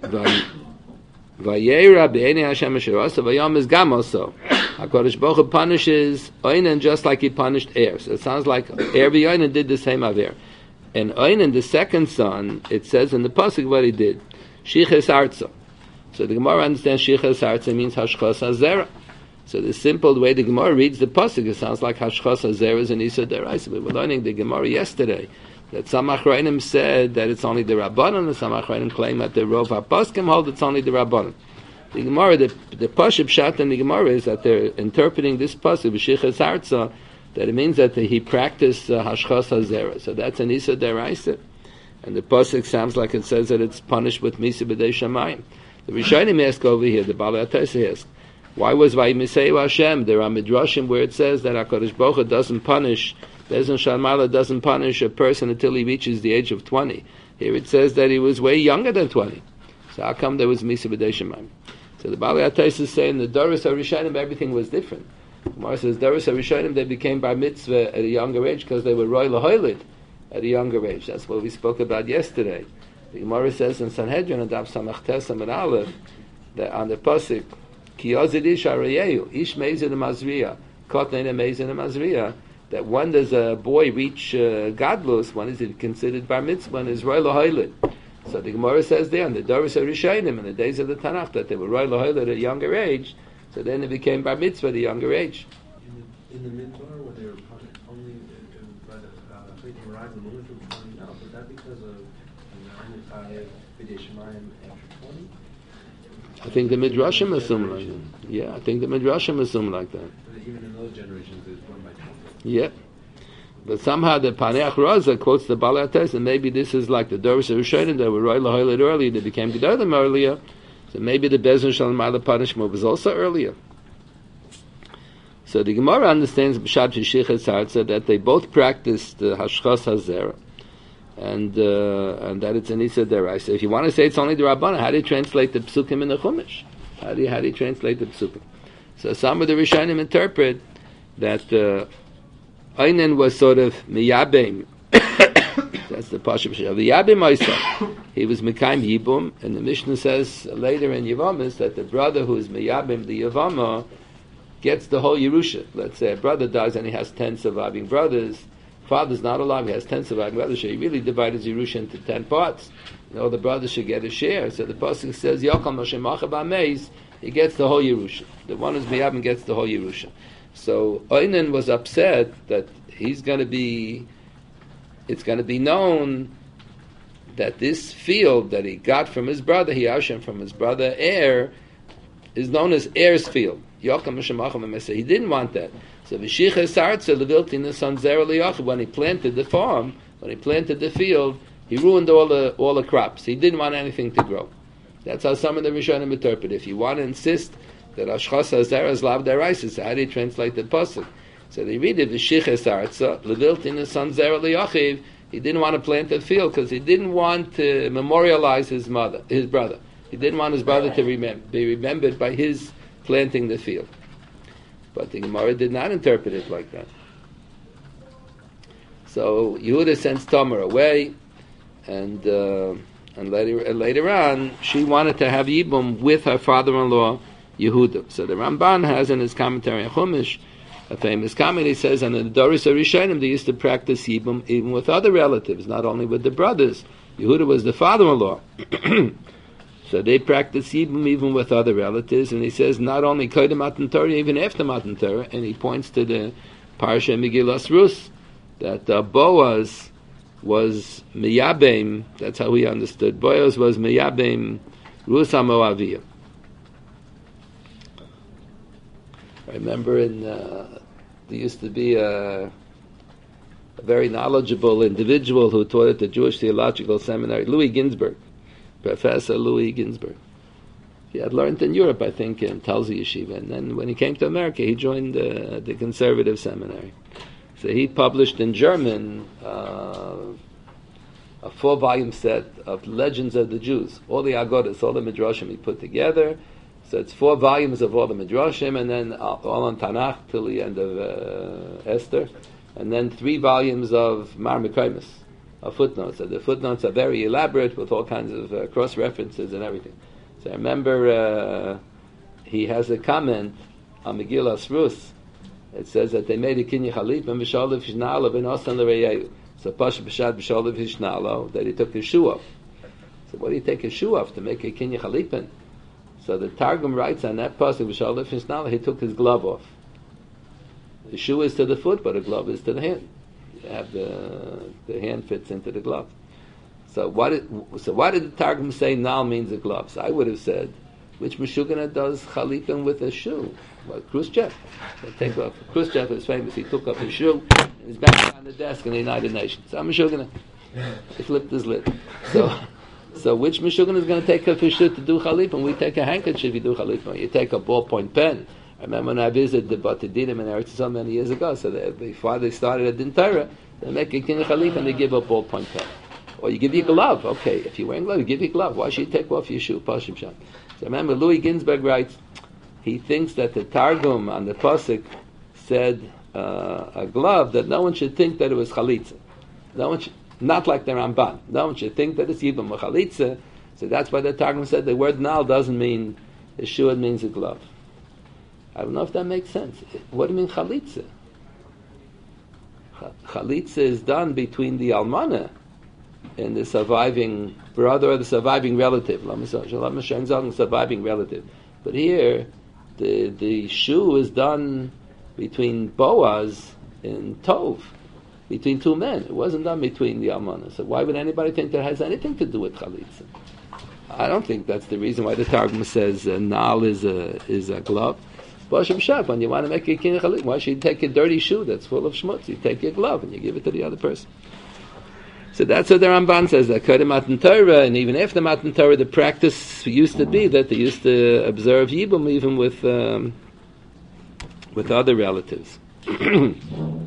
Speaker 1: Rabbi Eni Hashem Asher Oso, Vayomes Gam Oso. HaKadosh Baruch Hu punishes Oinen just like he punished Er. So it sounds like Er v'Oinen did the same Avera. And Oinen, the second son, it says in the pasuk what he did, Shiches Arza. So the Gemara understands Shiches Arza means Hashchas HaZerah. So the simple way the Gemara reads the pasuk, it sounds like Hashchas HaZerah is an Isa Deraisa. We were learning the Gemara yesterday that some Achrayim said that it's only the Rabbanon, and some Achrayim claim that the Rov HaPoskim hold it's only the Rabbanon. The Gemara, the Pashup Pshat in the Gemara is that they're interpreting this pasuk Shiches Arza, that it means that he practiced Hashchas HaZerah. So that's an Isa Deraisa. And the pasuk sounds like it says that it's punished with Misa B'dei Shamayim. The Rishonim ask over here, the Balei HaTosfos ask, why was Vayimiseyu Hashem? There are midrashim where it says that HaKadosh Baruch Hu doesn't punish, Bezdin Shalmala doesn't punish a person until he reaches the age of 20. Here it says that he was way younger than 20. So how come there was Misa B'dei Shamayim? So the Balei HaTosfos is saying the Doros HaRishonim, everything was different. Gemara says Doros HaRishonim, they became bar mitzvah at a younger age because they were roy lahoylid at a younger age. That's what we spoke about yesterday. The Gemara says in Sanhedrin and Daf Samach Tes Amud Aleph that on the pasuk Ki Yozid Ish Arayehu Ish Meizin Mazriya Kotnein Meizin Mazriya, that when does a boy reach gadlus? When is it considered bar mitzvah? When is roy lahoylid? So the Gemara says there in the Doros HaRishonim in the days of the Tanakh that they were roy lahoylid at a younger age. So then it became bar mitzvah at a younger age.
Speaker 4: In the Midbar, when they were punished only by the Chaytim Rise and only from 20 out, was that because of B'dei Shamayim after 20?
Speaker 1: I think the Midrashim assume like that. Yeah, I think the Midrashim assume like that.
Speaker 4: But even in those generations, it was born by 20.
Speaker 1: Yeah. But somehow the Paneach Raza quotes the Balei HaTosfos, and maybe this is like the Doros HaRishonim that were roy lahoylid earlier, they became Gedolim earlier. So maybe the Bezdin Shalmala punishment was also earlier. So the Gemara understands B'shat Shiches Arza that they both practiced Hashchas HaZerah, and that it's an Isa Deraisa. If you want to say it's only the Rabbanan, how do you translate the Psukim in the Chumash? How do you translate the Psukim? So some of the Rishonim interpret that Oinen was sort of miyabim. That's the Pashup Pshat. Miyabim Oisa. He was Mekayim Yibum, and the Mishnah says later in Yevamis that the brother who is miyabim the Yevama gets the whole Yerusha. Let's say a brother dies and he has 10 surviving brothers. father's not alive, he has 10 surviving brothers, he really divided his Yerusha into 10 parts. All the brothers should get a share. So the pasuk says, Yokal Moshe Macha B'Ameis, he gets the whole Yerusha. The one who's Miyabim gets the whole Yerusha. So Oinen was upset that it's going to be known that this field that he got from his brother, Hiashim, from his brother Er, is known as Er's field. He didn't want that. So when he planted the farm, when he planted the field, he ruined all the crops. He didn't want anything to grow. That's how some of the Rishonim interpret. If you want to insist that Ashchas HaZerah is Lav Deraisa, how do you translate the pasuk? So they read it, V'shiches Arza, Leviltin his son Zerah Liyachiv. He didn't want to plant the field because he didn't want to memorialize his brother. He didn't want his brother to be remembered by his planting the field. But the Gemara did not interpret it like that. So Yehuda sends Tamar away, and later on, she wanted to have Yibum with her father-in-law, Yehuda. So the Ramban has in his commentary on Chumash a famous comment. He says, and in the Doris HaRishonim, they used to practice Yibum even with other relatives, not only with the brothers. Yehuda was the father-in-law. So they practiced Yibum even with other relatives. And he says, not only Kodim Matan Torah, even after Matan Torah. And he points to the Parsha Megillas Rus, that Boaz was Miyabim, that's how he understood. Boaz was Miyabim Rus HaMoaviyah. I remember there used to be a very knowledgeable individual who taught at the Jewish Theological Seminary, Louis Ginsburg, Professor Louis Ginsburg. He had learned in Europe, I think, in Talzi Yeshiva, and then when he came to America, he joined the conservative seminary. So he published in German a 4-volume set of Legends of the Jews, all the Agodas, all the Midrashim he put together. So it's 4 volumes of all the Midrashim, and then all on Tanakh till the end of Esther, and then 3 volumes of Mar Mekaymis, of footnotes. So the footnotes are very elaborate with all kinds of cross-references and everything. So I remember he has a comment on Megillas Rus. It says that they made a Kinyan Chalip and B'Shalav Hishnalo V'Nosan L'Reyehu. So Pasha B'Shad B'Shalav Hishnalo, that he took his shoe off. So what do you take his shoe off to make a Kinyan Chalipin? So the Targum writes on that pasuk, B'Shalav Hishnalo, he took his glove off. The shoe is to the foot, but the glove is to the hand. You have the hand fits into the glove. So why did the Targum say Nal means a glove? So I would have said, which Meshugana does Chalipin with a shoe? Well, Khrushchev. Take off. Khrushchev is famous. He took off his shoe and he's back on the desk in the United Nations. So Meshugana. He flipped his lid. So which Meshugana is going to take off his shoe to do Chalipin? We take a handkerchief, you do Chalipin. You take a ballpoint pen. I remember when I visited the Batadinim in Eretz Yisrael many years ago. So before they started at Din Torah, they make a Kinyan Chalipin and they give a ballpoint pen. Or you give your glove. Okay, if you're wearing glove, you give your glove. Why should you take off your shoe? Pashim Sham. So remember, Louis Ginsburg writes, he thinks that the Targum on the pasuk said a glove, that no one should think that it was chalitza. No one should, not like the Ramban. No one should think that it's even a chalitza. So that's why the Targum said the word nal doesn't mean a shoe, it means a glove. I don't know if that makes sense. What do you mean chalitza? Chalitza is done between the almana and the surviving brother or the surviving relative. Surviving relative. But here, the shoe is done between Boaz and Tov, between 2 men. It wasn't done between the almana. So why would anybody think that has anything to do with chalitza? I don't think that's the reason why the Targum says nal is a glove. Bashim Shaf, when you want to make a kinyan chalitza, why should you take a dirty shoe that's full of schmutz? You take your glove and you give it to the other person. So that's what the Ramban says, that Kodim Matan Torah, and even after Matan Torah, the practice used to be that they used to observe Yibum even with other relatives. The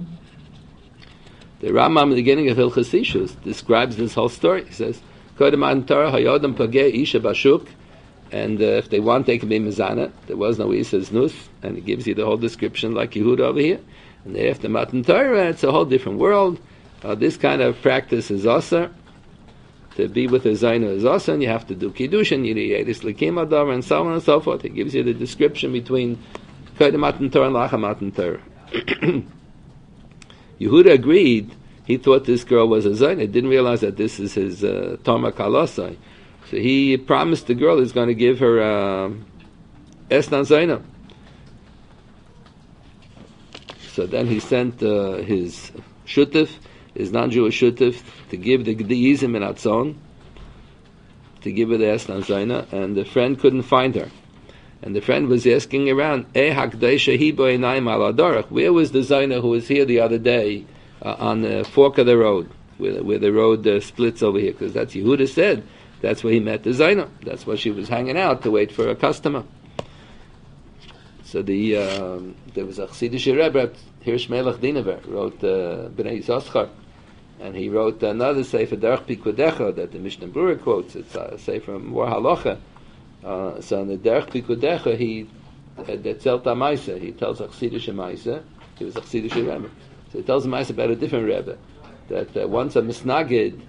Speaker 1: Rambam in the beginning of Hilchos Ishus describes this whole story. He says, Kodim Matan Torah, Hayodam Pageh Isha Bashuk, and if they want, they can be Mizana. There was no Isa's Nus, and it gives you the whole description like Yehuda over here. And after Matan Torah, it's a whole different world. This kind of practice is asar. To be with a Zaina is asar, and you have to do Kiddushin, Yiriyadis Likim Adar, and so on and so forth. It gives you the description between Kodim Matan Torah and Lacha Matan Torah. Yehuda agreed he thought this girl was a Zaina. He didn't realize that this is his Toma Kalosai. So he promised the girl he's going to give her Esnan Zaina. So then he sent his Shutif, his non-Jewish Shutif, to give the Gdeizim in Atzon, to give her the Esnan Zaina, and the friend couldn't find her. And the friend was asking around, where was the Zaina who was here the other day on the fork of the road, where the road splits over here? Because that's Yehuda said, that's where he met the Zaina. That's where she was hanging out to wait for a customer. So there was a Chassidish Rebbe, Hirsch Melech Dinever, wrote Bnei Zoschar, and he wrote another Sefer Derech Pikudecha that the Mishnah Berurah quotes. It's a Sefer More Halacha. So in the Derech Pikudecha, he Zelta Maisa, he tells a Chassidish Maisa. He was a Chassidish Rebbe, so he tells a Maisa about a different Rebbe, that once a Misnagid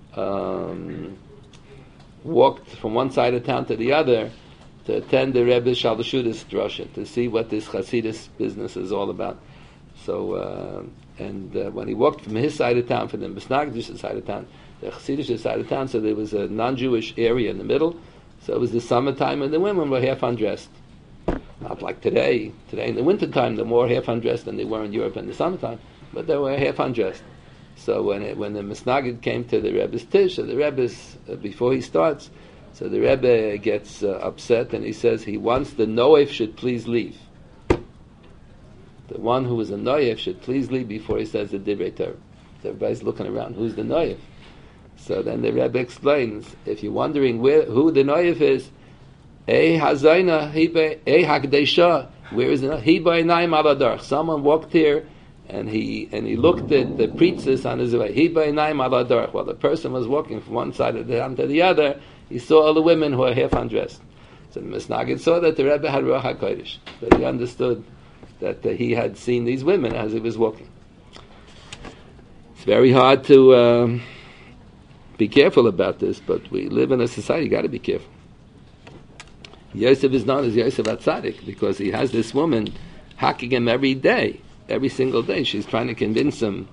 Speaker 1: walked from one side of town to the other to attend the Rebbe's Shalashudis drasha, to see what this Hasidus business is all about. So, when he walked from his side of town, from the Misnagdish side of town, the Hasidish side of town, so there was a non-Jewish area in the middle, so it was the summertime and the women were half undressed. Not like today. Today in the wintertime, they're more half undressed than they were in Europe in the summertime, but they were half undressed. So when the Misnagid came to the Rebbe's Tish, so the Rebbe's, before he starts, so the Rebbe gets upset and he says he wants the Noef should please leave. The one who is a Noef should please leave before he says the Divrei Torah. So everybody's looking around, who's the Noef? So then the Rebbe explains, if you're wondering who the Noef is, Hazayna, Hakdesha, where is it? Hiba Naim Aladar. Someone walked here and he looked at the preachers on his way. Hiba Naim Aladar. While the person was walking from one side of the town to the other, he saw all the women who were half undressed. So the Misnagid saw that the Rebbe had Ruach HaKodesh, that he understood that he had seen these women as he was walking. It's very hard to be careful about this, but we live in a society, you got to be careful. Yosef is known as Yosef HaTzadik because he has this woman hacking him every day, every single day. She's trying to convince him.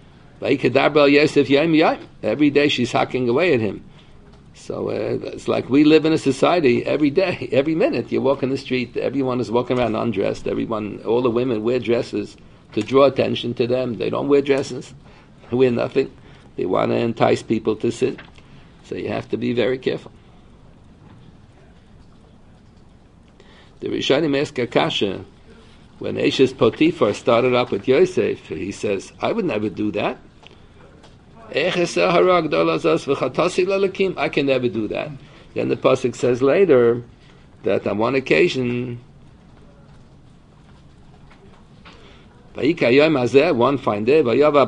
Speaker 1: Every day she's hacking away at him. So it's like we live in a society every day, every minute. You walk in the street, everyone is walking around undressed. All the women wear dresses to draw attention to them. They don't wear dresses. They wear nothing. They want to entice people to sin. So you have to be very careful. The Rishonim ask Akasha, when Eshes Potiphar started up with Yosef, he says, I would never do that. I can never do that. Then the pasuk says later that on one occasion, one fine day,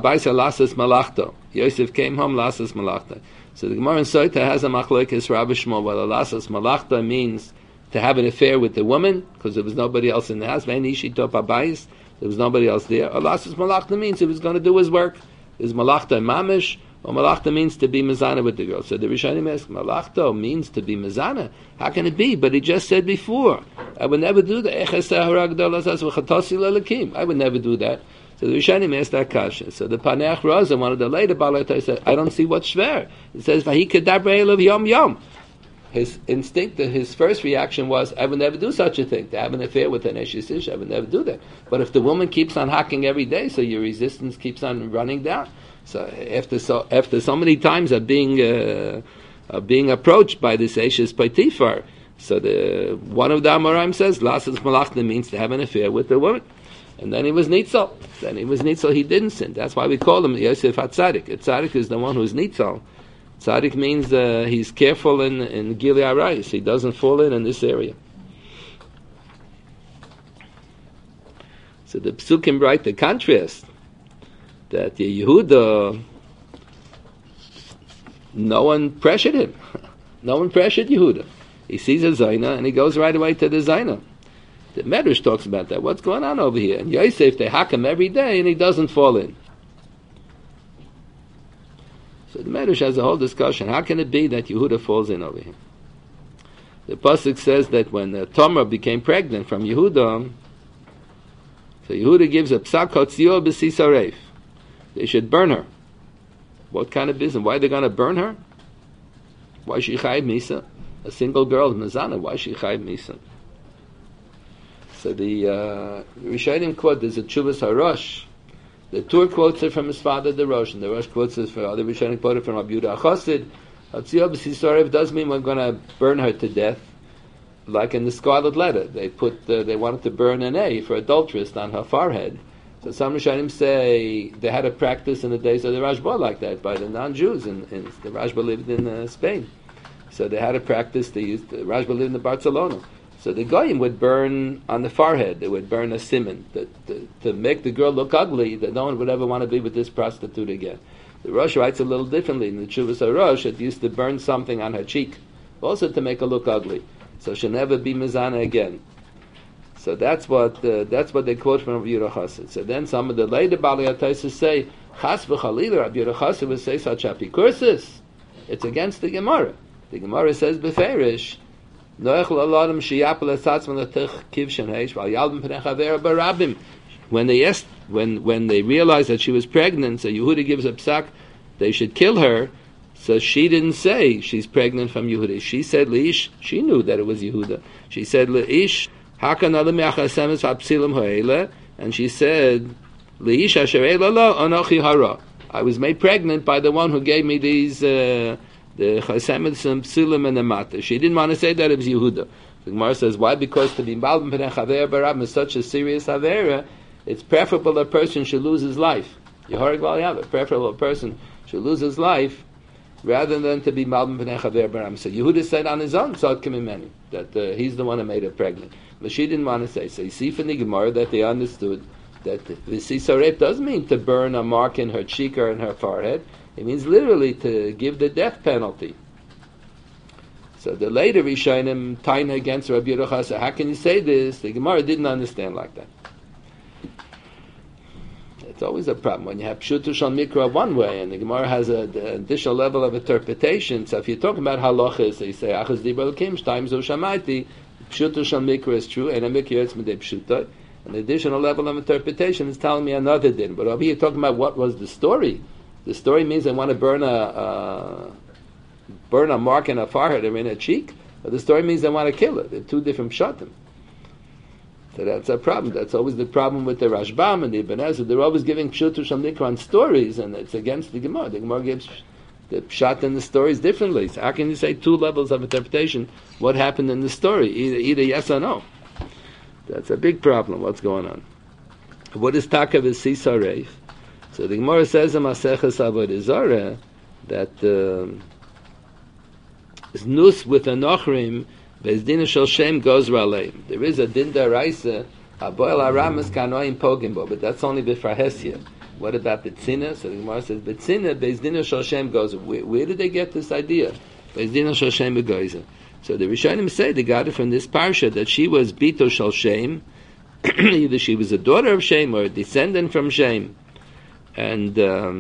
Speaker 1: Yosef came home lasas malachta. So the Gemara in Soita has a machlokes Rabbi Shmuel whether lasas malachta means to have an affair with the woman because there was nobody else in the house. There was nobody else there. Or lasas malachta means he was going to do his work. Is malachta mamish, or malachta means to be mezana with the girl. So the Rishonim ask, malachta means to be mezana? How can it be? But he just said before, I would never do that. I would never do that. So the Rishonim asked that kasha. So the Paneach Raza, one of the later Balatai, said, I don't see what's shver. It says, Vahikadabre elav yom yom. His instinct, his first reaction was, I would never do such a thing, to have an affair with an Eshes Ish, I would never do that. But if the woman keeps on hacking every day, so your resistance keeps on running down. So after so many times of being approached by this Eshes Potiphar, so one of the Amoraim says, Lasas Malachna means to have an affair with the woman. And then he was Nitzal. He didn't sin. That's why we call him Yosef HaTzadik. A Tzadik is the one who's Nitzal. Tzadik means he's careful in Gili Arayis. He doesn't fall in this area. So the Psukim write the contrast that the Yehuda, no one pressured him. No one pressured Yehuda. He sees a Zaina and he goes right away to the Zaina. The Medrash talks about that. What's going on over here? And Yosef, they hack him every day and he doesn't fall in. So the Medrash has a whole discussion. How can it be that Yehuda falls in over here? The pasuk says that when Tamar became pregnant from Yehuda, so Yehuda gives a psak hotzio b'sisareif. They should burn her. What kind of business? Why are they going to burn her? Why is she chayiv misa? A single girl is mezana. Why is she chayiv misa? So the Rishonim quote, there's a Tshuvas HaRosh. The Tur quotes it from his father, the Rosh, and the Rosh quotes it from other Rishonim quote it from Rabbi Yehuda HaChassid. Hatziyah b'sisorev does mean we're going to burn her to death, like in the Scarlet Letter. They wanted to burn an A for adulteress on her forehead. So some Rishonim say they had a practice in the days of the Rashba like that by the non-Jews. And the Rashba lived in Spain, so they had a practice. The Rashba lived in Barcelona. So the Goyim would burn on the forehead. They would burn a siman to make the girl look ugly, that no one would ever want to be with this prostitute again. The Rosh writes a little differently. In the Tshuvas HaRosh, it used to burn something on her cheek, also to make her look ugly, so she'll never be mezana again. So that's what they quote from Rabbi Yehuda HaChassid. So then some of the later Balei HaTosfos say, Chas v'chalila, Rabbi Yehuda HaChassid would say such apikursis. It's against the Gemara. The Gemara says beferish, when they realized that she was pregnant, so Yehuda gives a psak, they should kill her. So she didn't say she's pregnant from Yehuda. She said Leish. She knew that it was Yehuda. She said Leish and she said Leish anochi hara. I was made pregnant by the one who gave me these the chasemis and psilim and the mata. She didn't want to say that it was Yehuda. The Gemara says why? Because to be malbim p'nei chaver barab is such a serious avera. It's preferable a person should lose his life. Yehorig val yavet. Preferable a person should lose his life rather than to be malbim p'nei chaver baram. So Yehuda said on his own, tzad kimimeni, that he's the one who made her pregnant. But she didn't want to say. So you see from the Gemara that they understood that the sisarep does mean to burn a mark in her cheek or in her forehead. It means literally to give the death penalty. So the later Rishonim taina against Rabbi Yehuda HaChassid, how can you say this? The Gemara didn't understand like that. It's always a problem when you have pshutu shal mikra one way, and the Gemara has an additional level of interpretation. So if you're talking about halachas, so you say achas dibra l'kim shtaim zo shamaiti, pshutu shal mikra is true, and a mikra it's medei pshuta. An additional level of interpretation is telling me another din. But over here, you're talking about what was the story. The story means they want to burn a mark in her forehead or in her cheek. But the story means they want to kill her. They're two different pshatim. So that's a problem. That's always the problem with the Rashbam and the Ibn Ezra. They're always giving pshutu shal mikra on stories, and it's against the Gemara. The Gemara gives the pshat in the stories differently. So how can you say two levels of interpretation? What happened in the story? Either yes or no. That's a big problem. What's going on? What is takav is sisareif? So the Gemara says in Maseches Avodah Zarah that znus with a nochrim bezdina shel shem goes raleim. There is a din daraisa aboil aramis kanoim pogimbo, but that's only b'frahesia. What about betzina? So the Gemara says betzina bezdina shel shem goes. Where did they get this idea? Bezdina shel shem goes. So the Rishonim say they got it from this parsha that she was bito shel shem, either she was a daughter of Shem or a descendant from Shem. And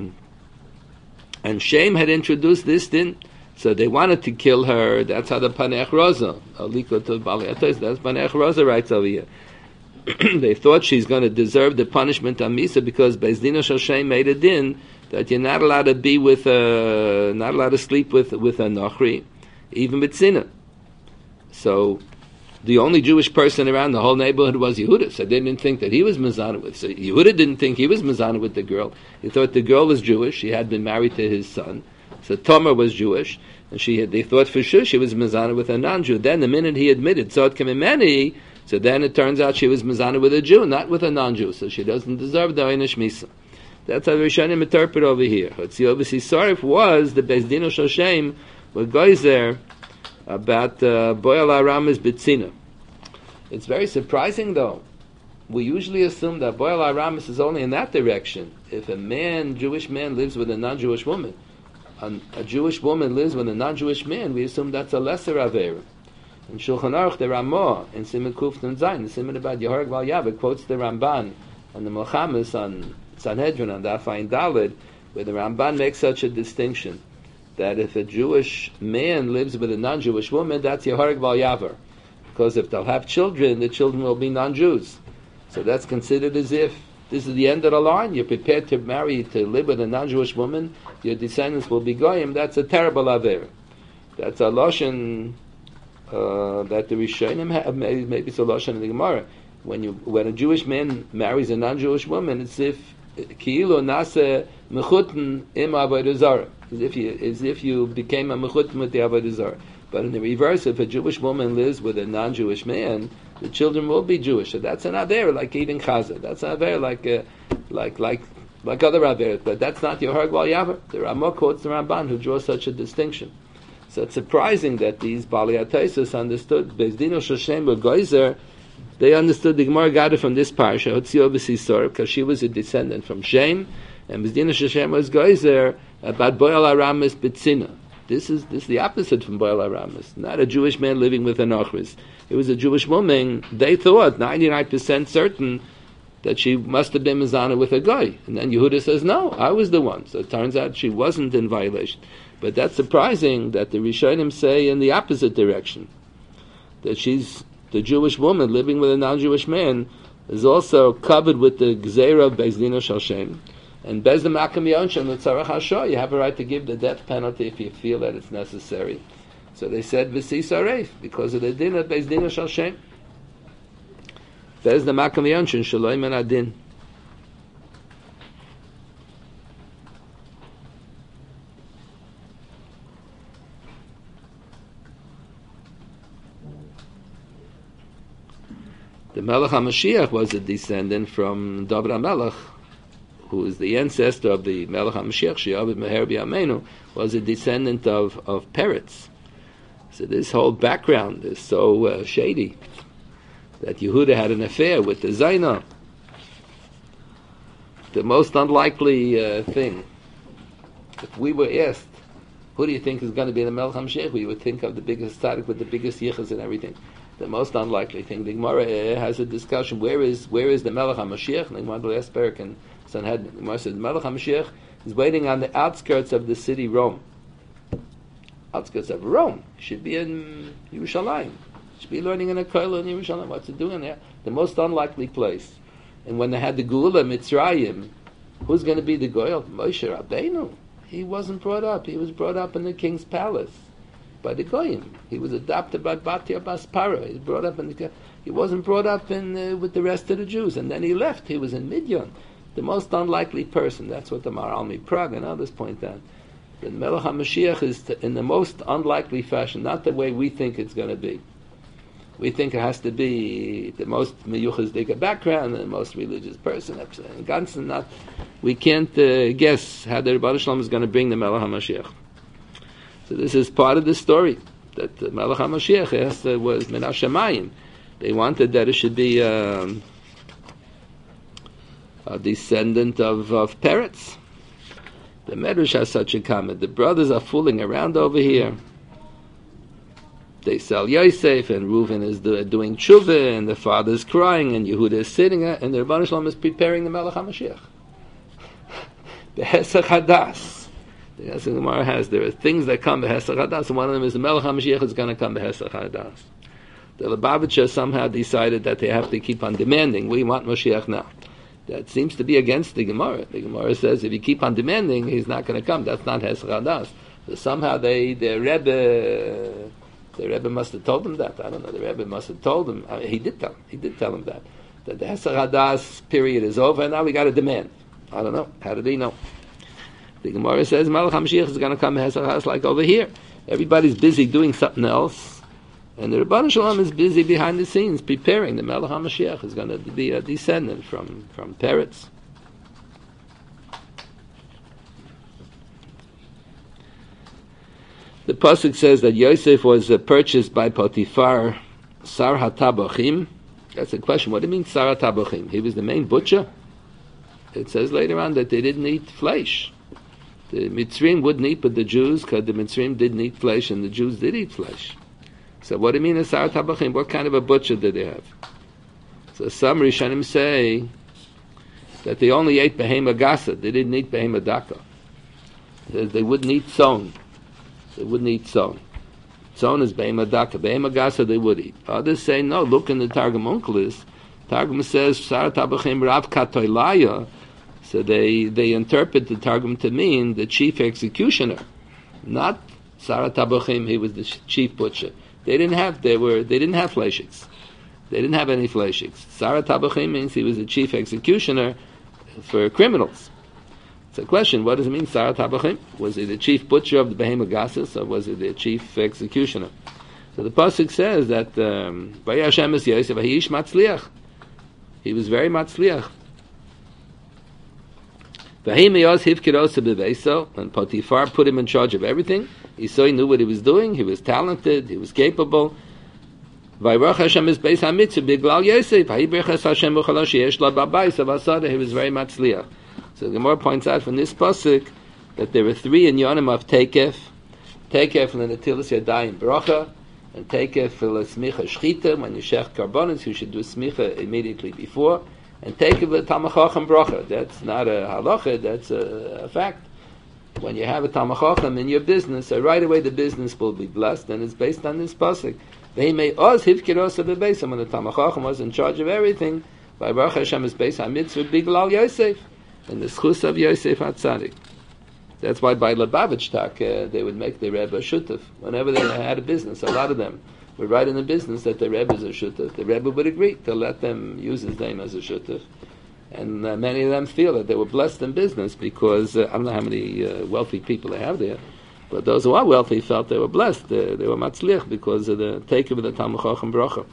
Speaker 1: Shem had introduced this din, so they wanted to kill her. That's how the Panech Rosa, that's Panech Rosa writes over here. They thought she's going to deserve the punishment of Misa because Bezdina Shel Shem made a din that you're not allowed to be with, not allowed to sleep with a Nochri, even with Tzina. So the only Jewish person around the whole neighborhood was Yehuda, so they didn't think that he was Mezana with. So Yehuda didn't think he was Mezana with the girl. He thought the girl was Jewish. She had been married to his son. So Tamar was Jewish, and they thought for sure she was Mezana with a non-Jew. Then the minute he admitted Tzad Kimimeni, so then it turns out she was Mezana with a Jew, not with a non-Jew. So she doesn't deserve the Einish Misa. That's how Rishonim interpret over here. Hatziyah B'Sisarif was the Bezdino Shel Shem, what goes there about Boel Aramis B'Tzina. It's very surprising, though. We usually assume that Boel Aramis is only in that direction. If a Jewish man, lives with a non-Jewish woman, a Jewish woman lives with a non-Jewish man, we assume that's a lesser Avera. In Shulchan Aruch, the Ramah, in Siman Kuf Nun Zayin, the Siman about Yehorig Val Yavet, quotes the Ramban on the Melchamas on Sanhedrin, on Daf Ayin Daled, where the Ramban makes such a distinction that if a Jewish man lives with a non-Jewish woman, that's Yehorig Val Yaver. Because if they'll have children, the children will be non-Jews. So that's considered as if This is the end of the line. You're prepared to marry, to live with a non-Jewish woman. Your descendants will be goyim. That's a terrible aver. That's a lashon that the Rishonim have. Maybe it's a lashon in the Gemara. When a Jewish man marries a non-Jewish woman, it's if ki'ilu nase mechuten im avodah zarah. As if you became a mechuten with the avodah zarah. But in the reverse, if a Jewish woman lives with a non-Jewish man, the children will be Jewish. So that's an aver like eating chazah. That's an aver like other aver. But that's not your hargwal yaver. The Ramah quotes the Ramban who draws such a distinction. So it's surprising that these Baalei HaTosfos understood Beis Din Shoshem were Geyser. They understood the Gemara got it from this parsha Hotzio B'Sisor because she was a descendant from Shem, and Beis Din Shoshem was Geyser about Boel Aramis B'Tzina. This is the opposite from Boel Aramis. Not a Jewish man living with an Ochris. It was a Jewish woman. They thought 99% certain that she must have been mizana with a guy. And then Yehuda says, no, I was the one. So it turns out she wasn't in violation. But that's surprising that the Rishonim say in the opposite direction. That she's the Jewish woman living with a non-Jewish man is also covered with the Gzeira of Beis Din Shel Shem. And Bezdin Makam Yonshem, the Tzarech HaShoah, you have a right to give the death penalty if you feel that it's necessary. So they said V'sis Aref, because of the din of Beis Din Shel Shem. Bezdin Makam Yonshem, Shalom and Adin. The Melech HaMashiach was a descendant from David HaMelech, who is the ancestor of the Melech HaMashiach, She'avid Meher B'Yameinu, was a descendant of Peretz. So this whole background is so shady that Yehuda had an affair with the Zaina. The most unlikely thing. If we were asked, who do you think is going to be the Melech HaMashiach, we would think of the biggest tzaddik with the biggest yichus and everything. The most unlikely thing. The Gemara has a discussion. Where is the Melech HaMashiach? And the Gemara, the last parak in Sanhedrin, the Gemara says the Melech HaMashiach is waiting on the outskirts of the city Rome. Outskirts of Rome. Should be in Yerushalayim. Should be learning in a kollel in Yerushalayim. What's it doing there? The most unlikely place. And when they had the Geula Mitzrayim, who's going to be the Goyal? Moshe Rabbeinu. He wasn't brought up. He was brought up in the king's palace by the Goyim. He was adopted by Batia Bas Para. He was brought up he wasn't brought up with the rest of the Jews. And then he left. He was in Midian. The most unlikely person. That's what the Maharal Prague and others point out. The Melech HaMashiach is in the most unlikely fashion, not the way we think it's going to be. We think it has to be the most meyuchas background, the most religious person. And Gansen, not. We can't guess how the Rebbe Shalom is going to bring the Melech HaMashiach. So this is part of the story that the Melech HaMashiach was min hashamayim. They wanted that it should be a descendant of Peretz. The Medrash has such a comment. The brothers are fooling around over here. They sell Yosef, and Reuven is doing tshuva, and the father is crying, and Yehuda is sitting, and the Rebbe Shalom is preparing the Melech HaMashiach. The Hesach Hadas. The Hesach Gemara has, there are things that come to Hesach Hadas, and one of them is the Melech HaMashiach is going to come to Hesach Hadas. The Lubavitcher somehow decided that they have to keep on demanding, we want Mashiach now. That seems to be against the Gemara. The Gemara says if you keep on demanding, he's not going to come. That's not Hesach Hadas. So somehow the Rebbe must have told him that. I don't know. The Rebbe must have told him. I mean, he did tell him that the Hesach Hadas period is over, and now we got to demand. I don't know. How did he know? The Gemara says Melech HaMashiach is going to come to Hesach Hadas like over here. Everybody's busy doing something else, and the Rebbe Shalom is busy behind the scenes preparing. The Melech HaMashiach is going to be a descendant from Peretz. The pasuk says that Yosef was purchased by Potiphar, Sar HaTabachim. That's a question. What do you mean Sar HaTabachim? He was the main butcher. It says later on that they didn't eat flesh. The Mitzrim wouldn't eat, but the Jews, because the Mitzrim didn't eat flesh, and the Jews did eat flesh. So what do you mean a Sar HaTabachim? What kind of a butcher did they have? So some Rishonim say that they only ate Behema Gasa. They didn't eat Behema Daka. They wouldn't eat tzon. They wouldn't eat tzon. Tzon is Behema Daka. Behema Gasa they would eat. Others say, no, look in the Targum Onkelos, Targum says Sar Tabachim Rav Katoilaya. So they interpret the Targum to mean the chief executioner, not Sar Tabachim. He was the chief butcher. They didn't have fleishiks. They didn't have any fleishiks. Sar Tabachim means he was the chief executioner for criminals. It's a question. What does it mean, Sar Tabachim? Was he the chief butcher of the Behemoth Gassus, or was he the chief executioner? So the pasuk says that Vayashem es Yosef Vayish Matzliach. He was very Matzliach. And Potiphar put him in charge of everything. He knew what he was doing. He was talented. He was capable. He was very Matzliach. So the Gemara points out from this pasuk that there were three inyanim of Tekef. Tekef l'netilas yadayim bracha, and Tekef l'smicha shchita, when you shech karbonis, you should do smicha immediately before. And Tekef l'tamachacham bracha. That's not a halacha, that's a fact. When you have a tamachacham in your business, so right away the business will be blessed, and it's based on this pasuk. They may oz hivkirosa bebeisam, when the tamachacham was in charge of everything. By Baruch Hashem is based on mitzvah biglal Yosef, and the schus of Yosef HaTzadik. That's why by Lubavitch Tak they would make the Rebbe a shutef. Whenever they had a business, a lot of them would write in the business that the Rebbe is a shutef. The Rebbe would agree to let them use his name as a shutef. And many of them feel that they were blessed in business because, I don't know how many wealthy people they have there, but those who are wealthy felt they were blessed. They were matzliach because of the takeover of the Talmud Chacham Bracha.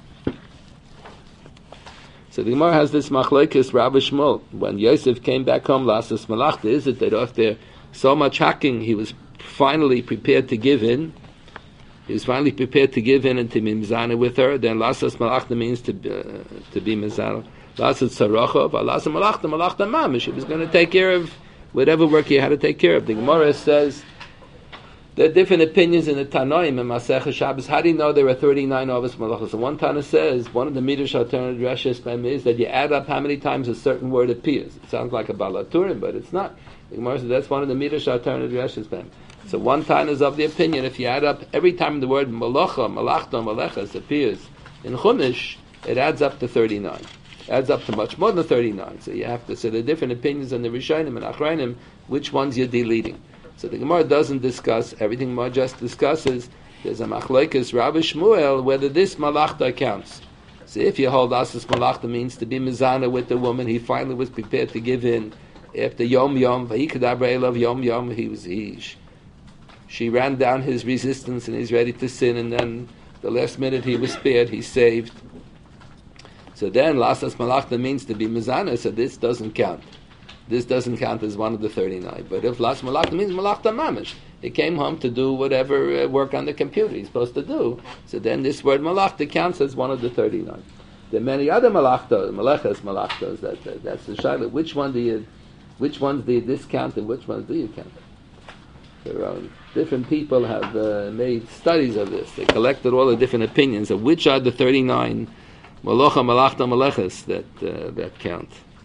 Speaker 1: So the Gemara has this machlokes Rabbi Shmuel. When Yosef came back home, Lasas Malachta, is it that after so much hacking, he was finally prepared to give in? He was finally prepared to give in and to be mizana with her. Then Lasas Malachta means to be mizana. Lasas Tzarachov, Lasas Malachta Mamish. He was going to take care of whatever work he had to take care of. The Gemara says there are different opinions in the Tanoim and Masechah Shabbos. How do you know there are 39 Avos Malachos? So one Tana says, one of the Midrash alternative Rashes is that you add up how many times a certain word appears. It sounds like a Balaturim, but it's not. The Gemara says that's one of the Midrash alternative Rashes. So one Tana is of the opinion, if you add up every time the word Malacha, Malachta, Malachas appears in Chumash, it adds up to 39. It adds up to much more than 39. So you have to, so there are different opinions in the Rishonim and Achrayim, which ones you're deleting. So the Gemara doesn't discuss everything. Gemara just discusses there's a machlokes Rabbi Shmuel whether this malachta counts. So if you hold Asas malachta means to be mizana with the woman, he finally was prepared to give in after Yom Yom Vayikadabrei Elav Yom Yom. She ran down his resistance and he's ready to sin, and then the last minute he was spared, he's saved. So then Lasas malachta means to be mizana. So this doesn't count. This doesn't count as one of the 39. But if Las Malachta means Malachta Mamish, he came home to do whatever work on the computer he's supposed to do. So then this word Malachta counts as one of the 39. There are many other Malachtas, Malachtas, that's the Shaila. Which ones do you discount and which ones do you count? There are different people have made studies of this. They collected all the different opinions of which are the 39 Malacha, Malachta, Malachas that count.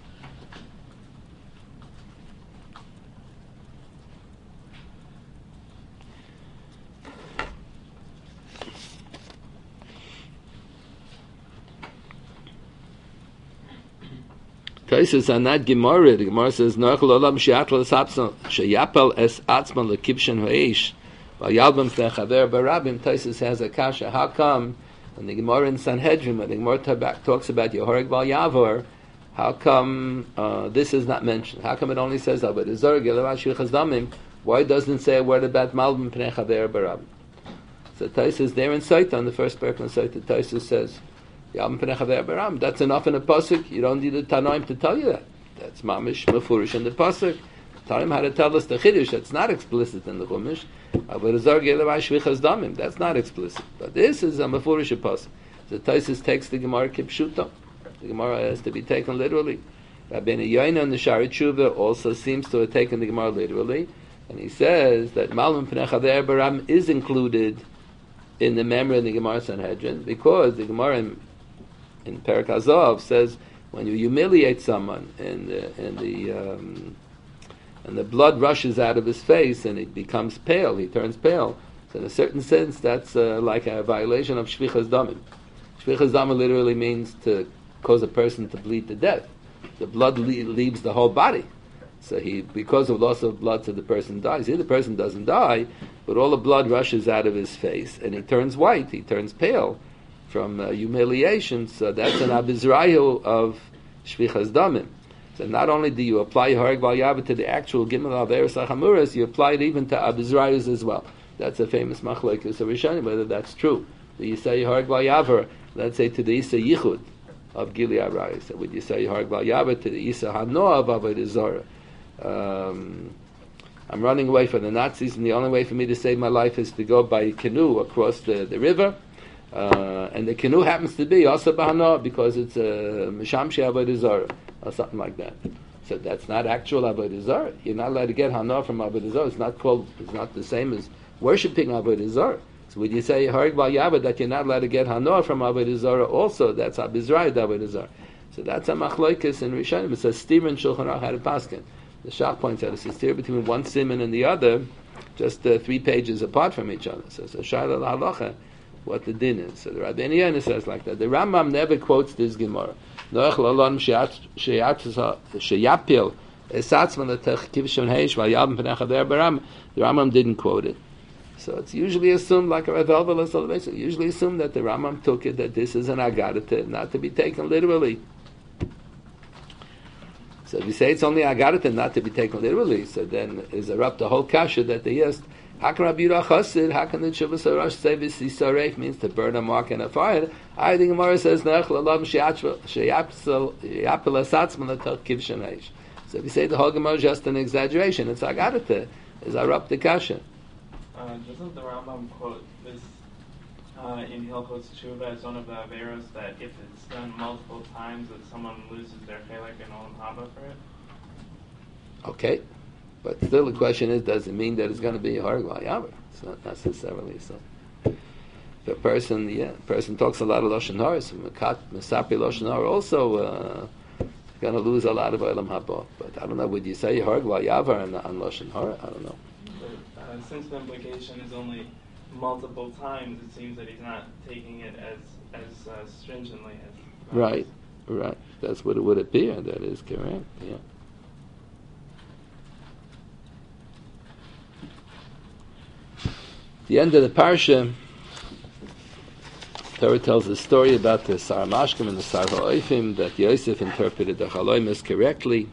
Speaker 1: Taisus are not Gemara. The Gemara says, "Noachal olam she'atl sheyapel es atzman lekibshen ha'esh v'yalbam techaver barabim." Taisus has a kasha. How come when the Gemara in Sanhedrin, when the Gemara talks about Yehorig Val Yavor, how come this is not mentioned? How come it only says about Zor Gelav Shvichas Damim? Why doesn't it say a word about Malbim Pnei Chaver barabim? So Taisus there in Saita, on the first paragraph in Saita, Taisus says, that's enough in a pasuk. You don't need the Tanoim to tell you that. That's mamish mefurish in the pasuk. Tanoim had to tell us the chiddush. That's not explicit in the Chumash. That's not explicit. But this is a mefurish pasuk. So Taisus takes the Gemara kipshuto. The Gemara has to be taken literally. Rabbeinu Yoina in the Shari Tshuva also seems to have taken the Gemara literally, and he says that Malbim Pnei Chaver Baram is included in the memory of the Gemara Sanhedrin because the Gemara in Perek Hazov says when you humiliate someone and the blood rushes out of his face and he becomes pale, he turns pale. So in a certain sense, that's like a violation of Shvichas Damim. Shvichas Damim literally means to cause a person to bleed to death. The blood leaves the whole body. So because of loss of blood, so the person dies. Here the person doesn't die, but all the blood rushes out of his face, and he turns white, he turns pale from humiliation. So that's an abizrayu of shvichas damim. So not only do you apply hareg val yaver to the actual gimel averos hachamuras, you apply it even to abizrayus as well. That's a famous machlokes of Rishonim, whether that's true. Do you say hareg val yaver, let's say to the isa yichud of gili arayis? So would you say hareg val yaver to the isa hanoah of avodah zarah? I'm running away from the Nazis, and the only way for me to save my life is to go by canoe across the river. And the canoe happens to be also bahana because it's a mishamshi avodah zarah or something like that. So that's not actual avodah zarah. You're not allowed to get hana from avodah zarah. It's not the same as worshipping avodah zarah. So would you say hareg val yaver that you're not allowed to get hana from avodah zarah? Also, that's abizrayah avodah zarah. So that's a machlokes in Rishonim. It's a steer in Shulchan Aruch how to paskin. The Shach points out it's a steer between one siman and the other, just 3 pages apart from each other. So Shaila halacha, what the din is. So the Rabbeinu Yonah says like that. The Rambam never quotes this Gemara. Noach lalon sheyapil esatzman letech kivshon heish v'yavim p'nechader baram. The Rambam didn't quote it. So it's usually assumed, like a Rav Elvel, usually assumed that the Rambam took it, that this is an agadata, not to be taken literally. So if you say it's only agadata, not to be taken literally, so then is there up the whole kasha that they asked, how can Rabbi Yehuda Chassid, how can the Shuvah Sarash say this Yisaref means to burn a mark in a fire? I think Gemara says, Nech l'lam sheyapel asatzman l'tach kivshan heish. So if you say the whole Gemara is just an exaggeration, it's agadata, is up the kasha.
Speaker 3: Doesn't the Rambam quote this in Hilchos Tshuva as one of the averos that if it's done multiple times that someone loses their chelek and olam haba for it?
Speaker 1: Okay, but still the question is, does it mean that it's going to be a hareg val yaver? It's not necessarily so. If a person talks a lot of lashon hara, so mesapi lashon hara also going to lose a lot of olam haba. But I don't know. Would you say hareg val yaver on lashon hara? I don't know.
Speaker 3: But, since the implication is only multiple times, it seems that he's not taking it as stringently as...
Speaker 1: Right. That's what it would appear. That is correct, yeah. The end of the parsha, Torah tells a story about the Sar Mashkim and the Sar Ha'oifim, that Yosef interpreted the Chaloimus correctly.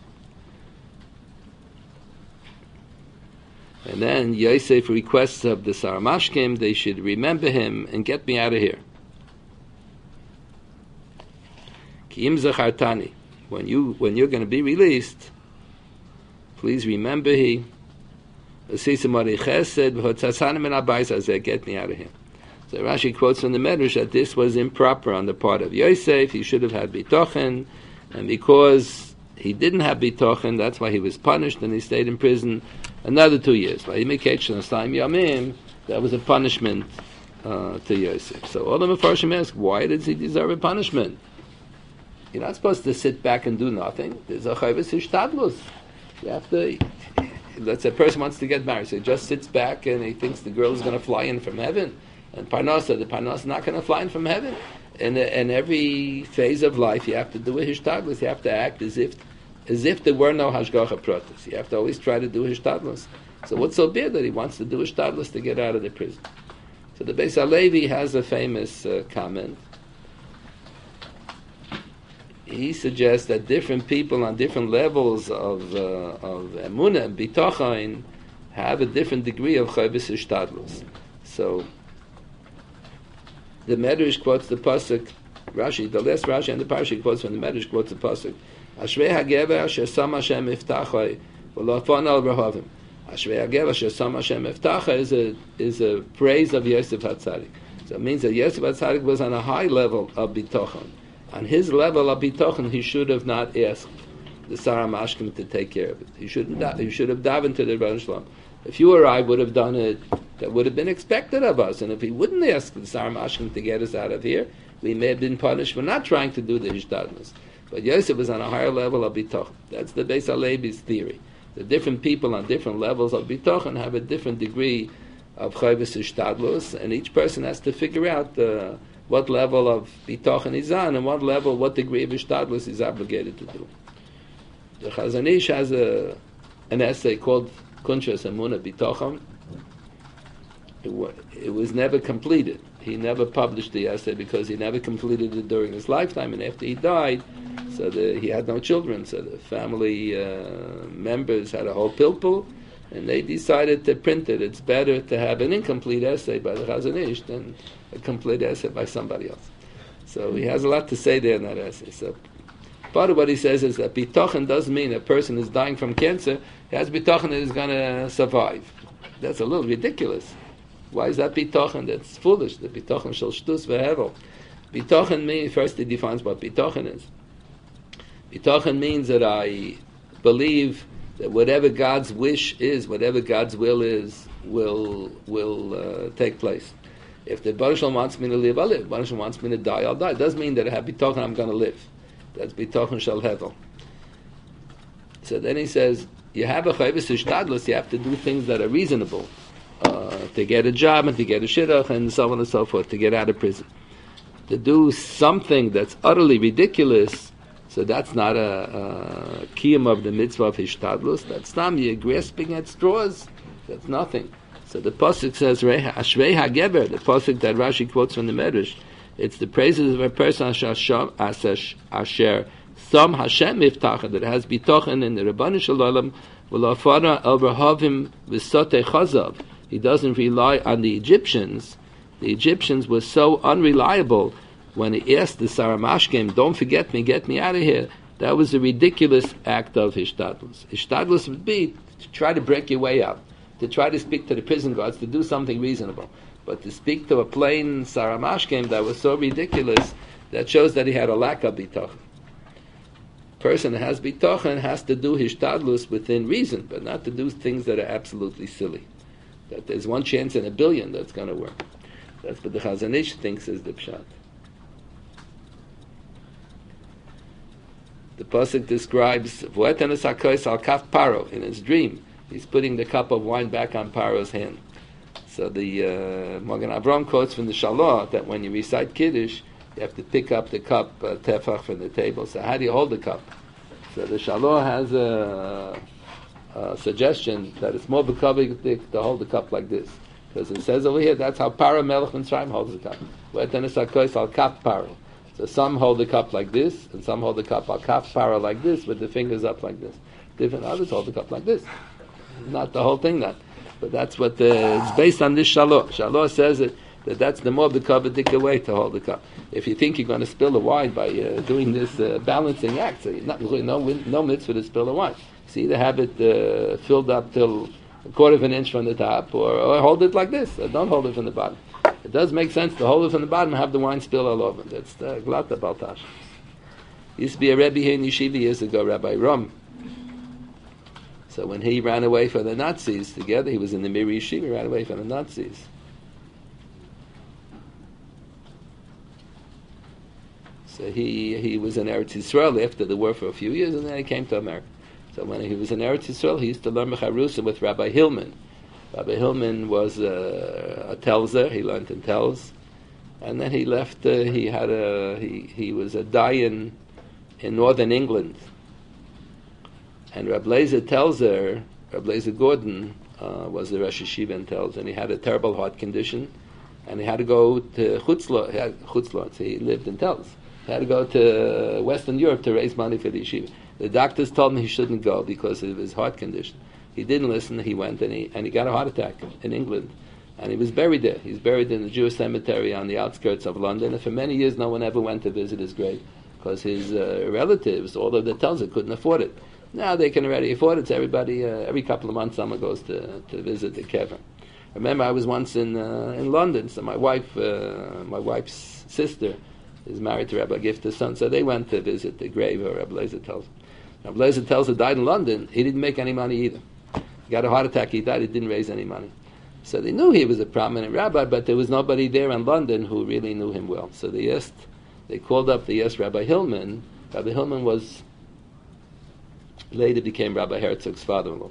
Speaker 1: And then Yosef requests of the Sar Mashkim, they should remember him and get me out of here. Ki im zachartani, when you're going to be released, please remember he. Get me out of here. So Rashi quotes from the Medrash that this was improper on the part of Yosef. He should have had bitochen, and because he didn't have bitochen, that's why he was punished and he stayed in prison another 2 years. That was a punishment to Yosef. So all the Mefarshim ask, why does he deserve a punishment? You're not supposed to sit back and do nothing. There's a chayvus hishtadlus. You have to. Let's say a person wants to get married, so he just sits back and he thinks the girl is going to fly in from heaven. And the parnasa is not going to fly in from heaven. And in every phase of life, you have to do a hishtadlus. You have to act as if there were no hashgacha pratis. You have to always try to do hishtadlus. So what's so bad that he wants to do hishtadlus to get out of the prison? So the Beis HaLevi has a famous comment. He suggests that different people on different levels of emunah and bitachon have a different degree of chayvus hishtadlus. So the Medrash quotes the pasuk. Rashi, the last Rashi and the Parshi quotes from the Medrash quotes the pasuk. Ashrei hagever asher sam Hashem iftachai v'lo al rehavim. Ashrei hagever asher sam Hashem iftachai is a praise of Yosef HaTzadik. So it means that Yosef HaTzadik was on a high level of bitachon. On his level of bitochen, he should have not asked the Sar Mashkim to take care of it. He should have davened to the Rebbeinu Shalom. If you or I would have done it, that would have been expected of us. And if he wouldn't ask the Sar Mashkim to get us out of here, we may have been punished for not trying to do the hishtadlus. But Yosef was on a higher level of bitochen. That's the Beis HaLevi's theory. The different people on different levels of bitochen have a different degree of chayvus hishtadlus, and each person has to figure out what level of bitochen he's on, and what degree of ishtadlus he's obligated to do. The Chazon Ish has an essay called Kunshas Emunah Bitochen. It was never completed. He never published the essay because he never completed it during his lifetime, and after he died, so he had no children, so the family members had a whole pilpul, and they decided to print it. It's better to have an incomplete essay by the Chazon Ish than a complete essay by somebody else. So he has a lot to say there in that essay. So part of what he says is that bitochen doesn't mean a person is dying from cancer. He has bitochen that is going to survive. That's a little ridiculous. Why is that bitochen? That's foolish. The bitochen shall shtus vehevel. Bitochen means, first he defines what bitochen is. Bitochen means that I believe that whatever God's wish is, whatever God's will is, will take place. If the Baruch Shalom wants me to live, I'll live. Baruch Shalom wants me to die, I'll die. It doesn't mean that I have bitochen, I'm going to live. That's bitochen shel hevel. So then he says, you have a chayvus ishtadlus, you have to do things that are reasonable. To get a job and to get a shidduch and so on and so forth, to get out of prison. To do something that's utterly ridiculous, so that's not a kiyum of the mitzvah of hishtadlus. That's not you're grasping at straws. That's nothing. So the pasuk says, Ashrei HaGeber, the pasuk that Rashi quotes from the Medrash, it's the praises of a person asher some Hashem miftacha, that has bitochen in the Rabbanu Shalom, v'la'afara el rahavim v'sotei chazav. He doesn't rely on the Egyptians. The Egyptians were so unreliable when he asked the Saramashkim, don't forget me, get me out of here. That was a ridiculous act of hishtadlus. Hishtadlus would be to try to break your way out, to try to speak to the prison guards, to do something reasonable. But to speak to a plain Saramashkim that was so ridiculous, that shows that he had a lack of bitochen. Person that has bitochen has to do hishtadlus within reason, but not to do things that are absolutely silly. That there's one chance in a billion that's going to work. That's what the Chazon Ish thinks is the pshat. The pasuk describes V'etenes hakois al kaf paro. In his dream, he's putting the cup of wine back on Paro's hand. So the Magen Avraham quotes from the Shalah that when you recite Kiddush, you have to pick up the cup tefach from the table. So how do you hold the cup? So the Shalah has a suggestion that it's more bekavik to hold the cup like this, because it says over here that's how Paro Melech Mitzrayim holds the cup. V'etenes hakois al kaf paro. So some hold the cup like this, and some hold the cup al kaf paro like this, with the fingers up like this. Different others hold the cup like this. Not the whole thing, that. But that's what it's based on this Shalah. Shalah says that's the more bekavik way to hold the cup. If you think you're going to spill the wine by doing this balancing act, so you're not no mitzvah to spill the wine. So either have it filled up till a quarter of an inch from the top, or hold it like this. Don't hold it from the bottom. It does make sense to hold it from the bottom and have the wine spill all over. That's the Glata Baltash. Used to be a Rebbe here in Yeshiva years ago, Rabbi Rum. So when he ran away from the Nazis together, he was in the Mir Yeshiva, ran away from the Nazis. So he was in Eretz Yisrael after the war for a few years, and then he came to America. So when he was in Eretz Yisrael, he used to learn Mecharusa with Rabbi Hillman. Rabbi Hillman was a Telzer. He learned in Telz, and then he left. He was a dayan in northern England, and Rabbi Lezer Telzer, Rabbi Lezer Gordon, was the Rosh Yeshiva in Telz, and he had a terrible heart condition, and he had to go to Chutzlot. So he lived in Telz. He had to go to Western Europe to raise money for the yeshiva. The doctors told him he shouldn't go because of his heart condition. He didn't listen. He went and he got a heart attack in England, and he was buried there. He's buried in the Jewish cemetery on the outskirts of London. And for many years, no one ever went to visit his grave because his relatives, all of the Telzer, couldn't afford it. Now they can already afford it. So everybody, every couple of months, someone goes to visit the kever. Remember, I was once in London. So my wife's sister is married to Rabbi Gifter's son. So they went to visit the grave of Rabbi Lezer Telzer. Rabbi Lezer Telzer died in London. He didn't make any money either. He got a heart attack. He died. He didn't raise any money. So they knew he was a prominent rabbi, but there was nobody there in London who really knew him well. So they called up Rabbi Hillman. Rabbi Hillman later became Rabbi Herzog's father-in-law.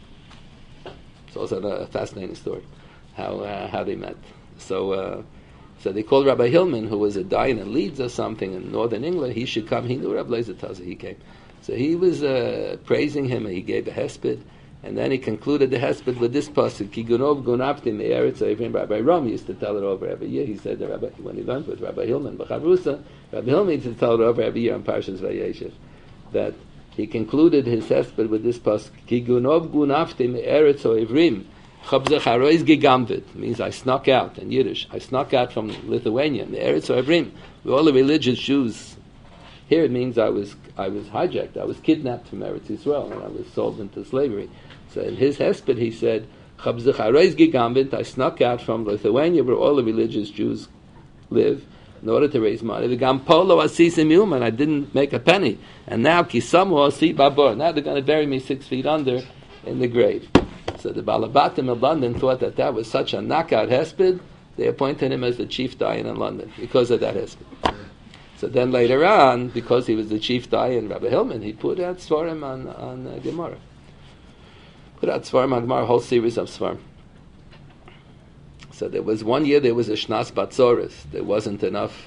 Speaker 1: It's also a fascinating story how they met. So So they called Rabbi Hillman, who was a Dayan in Leeds or something in northern England. He should come. He knew Rabbi Lezer Taza. He came. So he was praising him, and he gave a hesped. And then he concluded the hesped with this pasuk: Ki gunov gunavti me'eretz ha'ivrim. Rabbi Ram used to tell it over every year. He said that when he learned with Rabbi Hillman b'chavrusa, Rabbi Hillman used to tell it over every year on Parshas Vayeshev, that he concluded his hesped with this pasuk: Ki gunov gunavti me'eretz ha'ivrim. Chabzech haroiz gigamvid means I snuck out in Yiddish. I snuck out from Lithuania. Me'eretz ha'ivrim, with all the religious Jews. Here it means I was hijacked. I was kidnapped from Eretz Yisrael and I was sold into slavery. So in his hesped he said, Chabzech haroiz gigamvid, I snuck out from Lithuania where all the religious Jews live in order to raise money. V'gam polo asisim yuman, I didn't make a penny. And now kisamu asi babor. Now they're going to bury me 6 feet under in the grave. So the Balabatim of London thought that was such a knockout hesped, they appointed him as the chief dayan in London because of that hesped. So then later on, because he was the chief dayan, Rabbi Hillman, he put out Svarim on Gemara. Put out Svarim on Gemara, a whole series of Svarim. So there was one year there was a Shnas Batzoris. There wasn't enough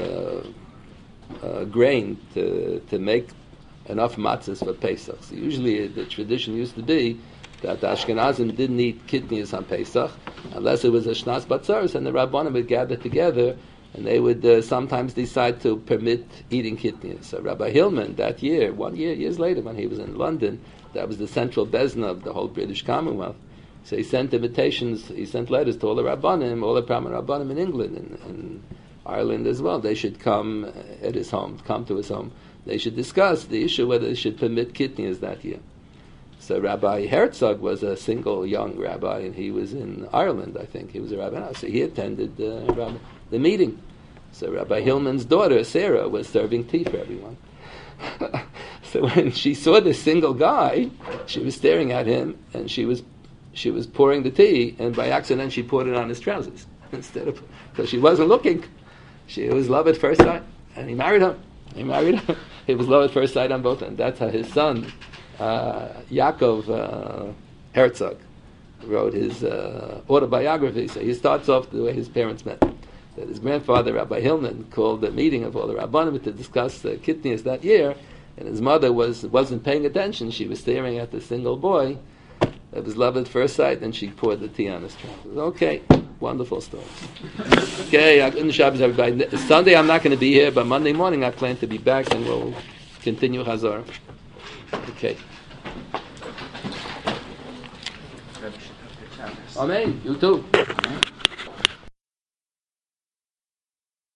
Speaker 1: grain to make enough matzahs for Pesach. So usually the tradition used to be that the Ashkenazim didn't eat kidneys on Pesach unless it was a Shnas Batzoris, and the Rabbanim would gather together and they would sometimes decide to permit eating kidneys. So Rabbi Hillman that year, years later when he was in London, that was the central bezna of the whole British Commonwealth. So he sent invitations, he sent letters to all the Rabbanim, all the prominent Rabbanim in England and Ireland as well. They should come at his home, come to his home. They should discuss the issue whether they should permit kidneys that year. So Rabbi Herzog was a single young rabbi, and he was in Ireland, I think. He was a rabbi. So he attended the meeting. So Rabbi Hillman's daughter, Sarah, was serving tea for everyone. So when she saw this single guy, she was staring at him, and she was pouring the tea, and by accident she poured it on his trousers instead of, because she wasn't looking. She was love at first sight, and he married her. He was love at first sight on both, and that's how his son, Yaakov Herzog, wrote his autobiography. So he starts off the way his parents met. That his grandfather, Rabbi Hillman, called a meeting of all the Rabbanim to discuss the kidneys that year, and his mother wasn't paying attention. She was staring at the single boy that was love at first sight, and she poured the tea on his trousers. Okay, wonderful story. Okay, in the Shabbos, everybody. Sunday I'm not going to be here, but Monday morning I plan to be back, and we'll continue Hazar. Okay. Amen. You too.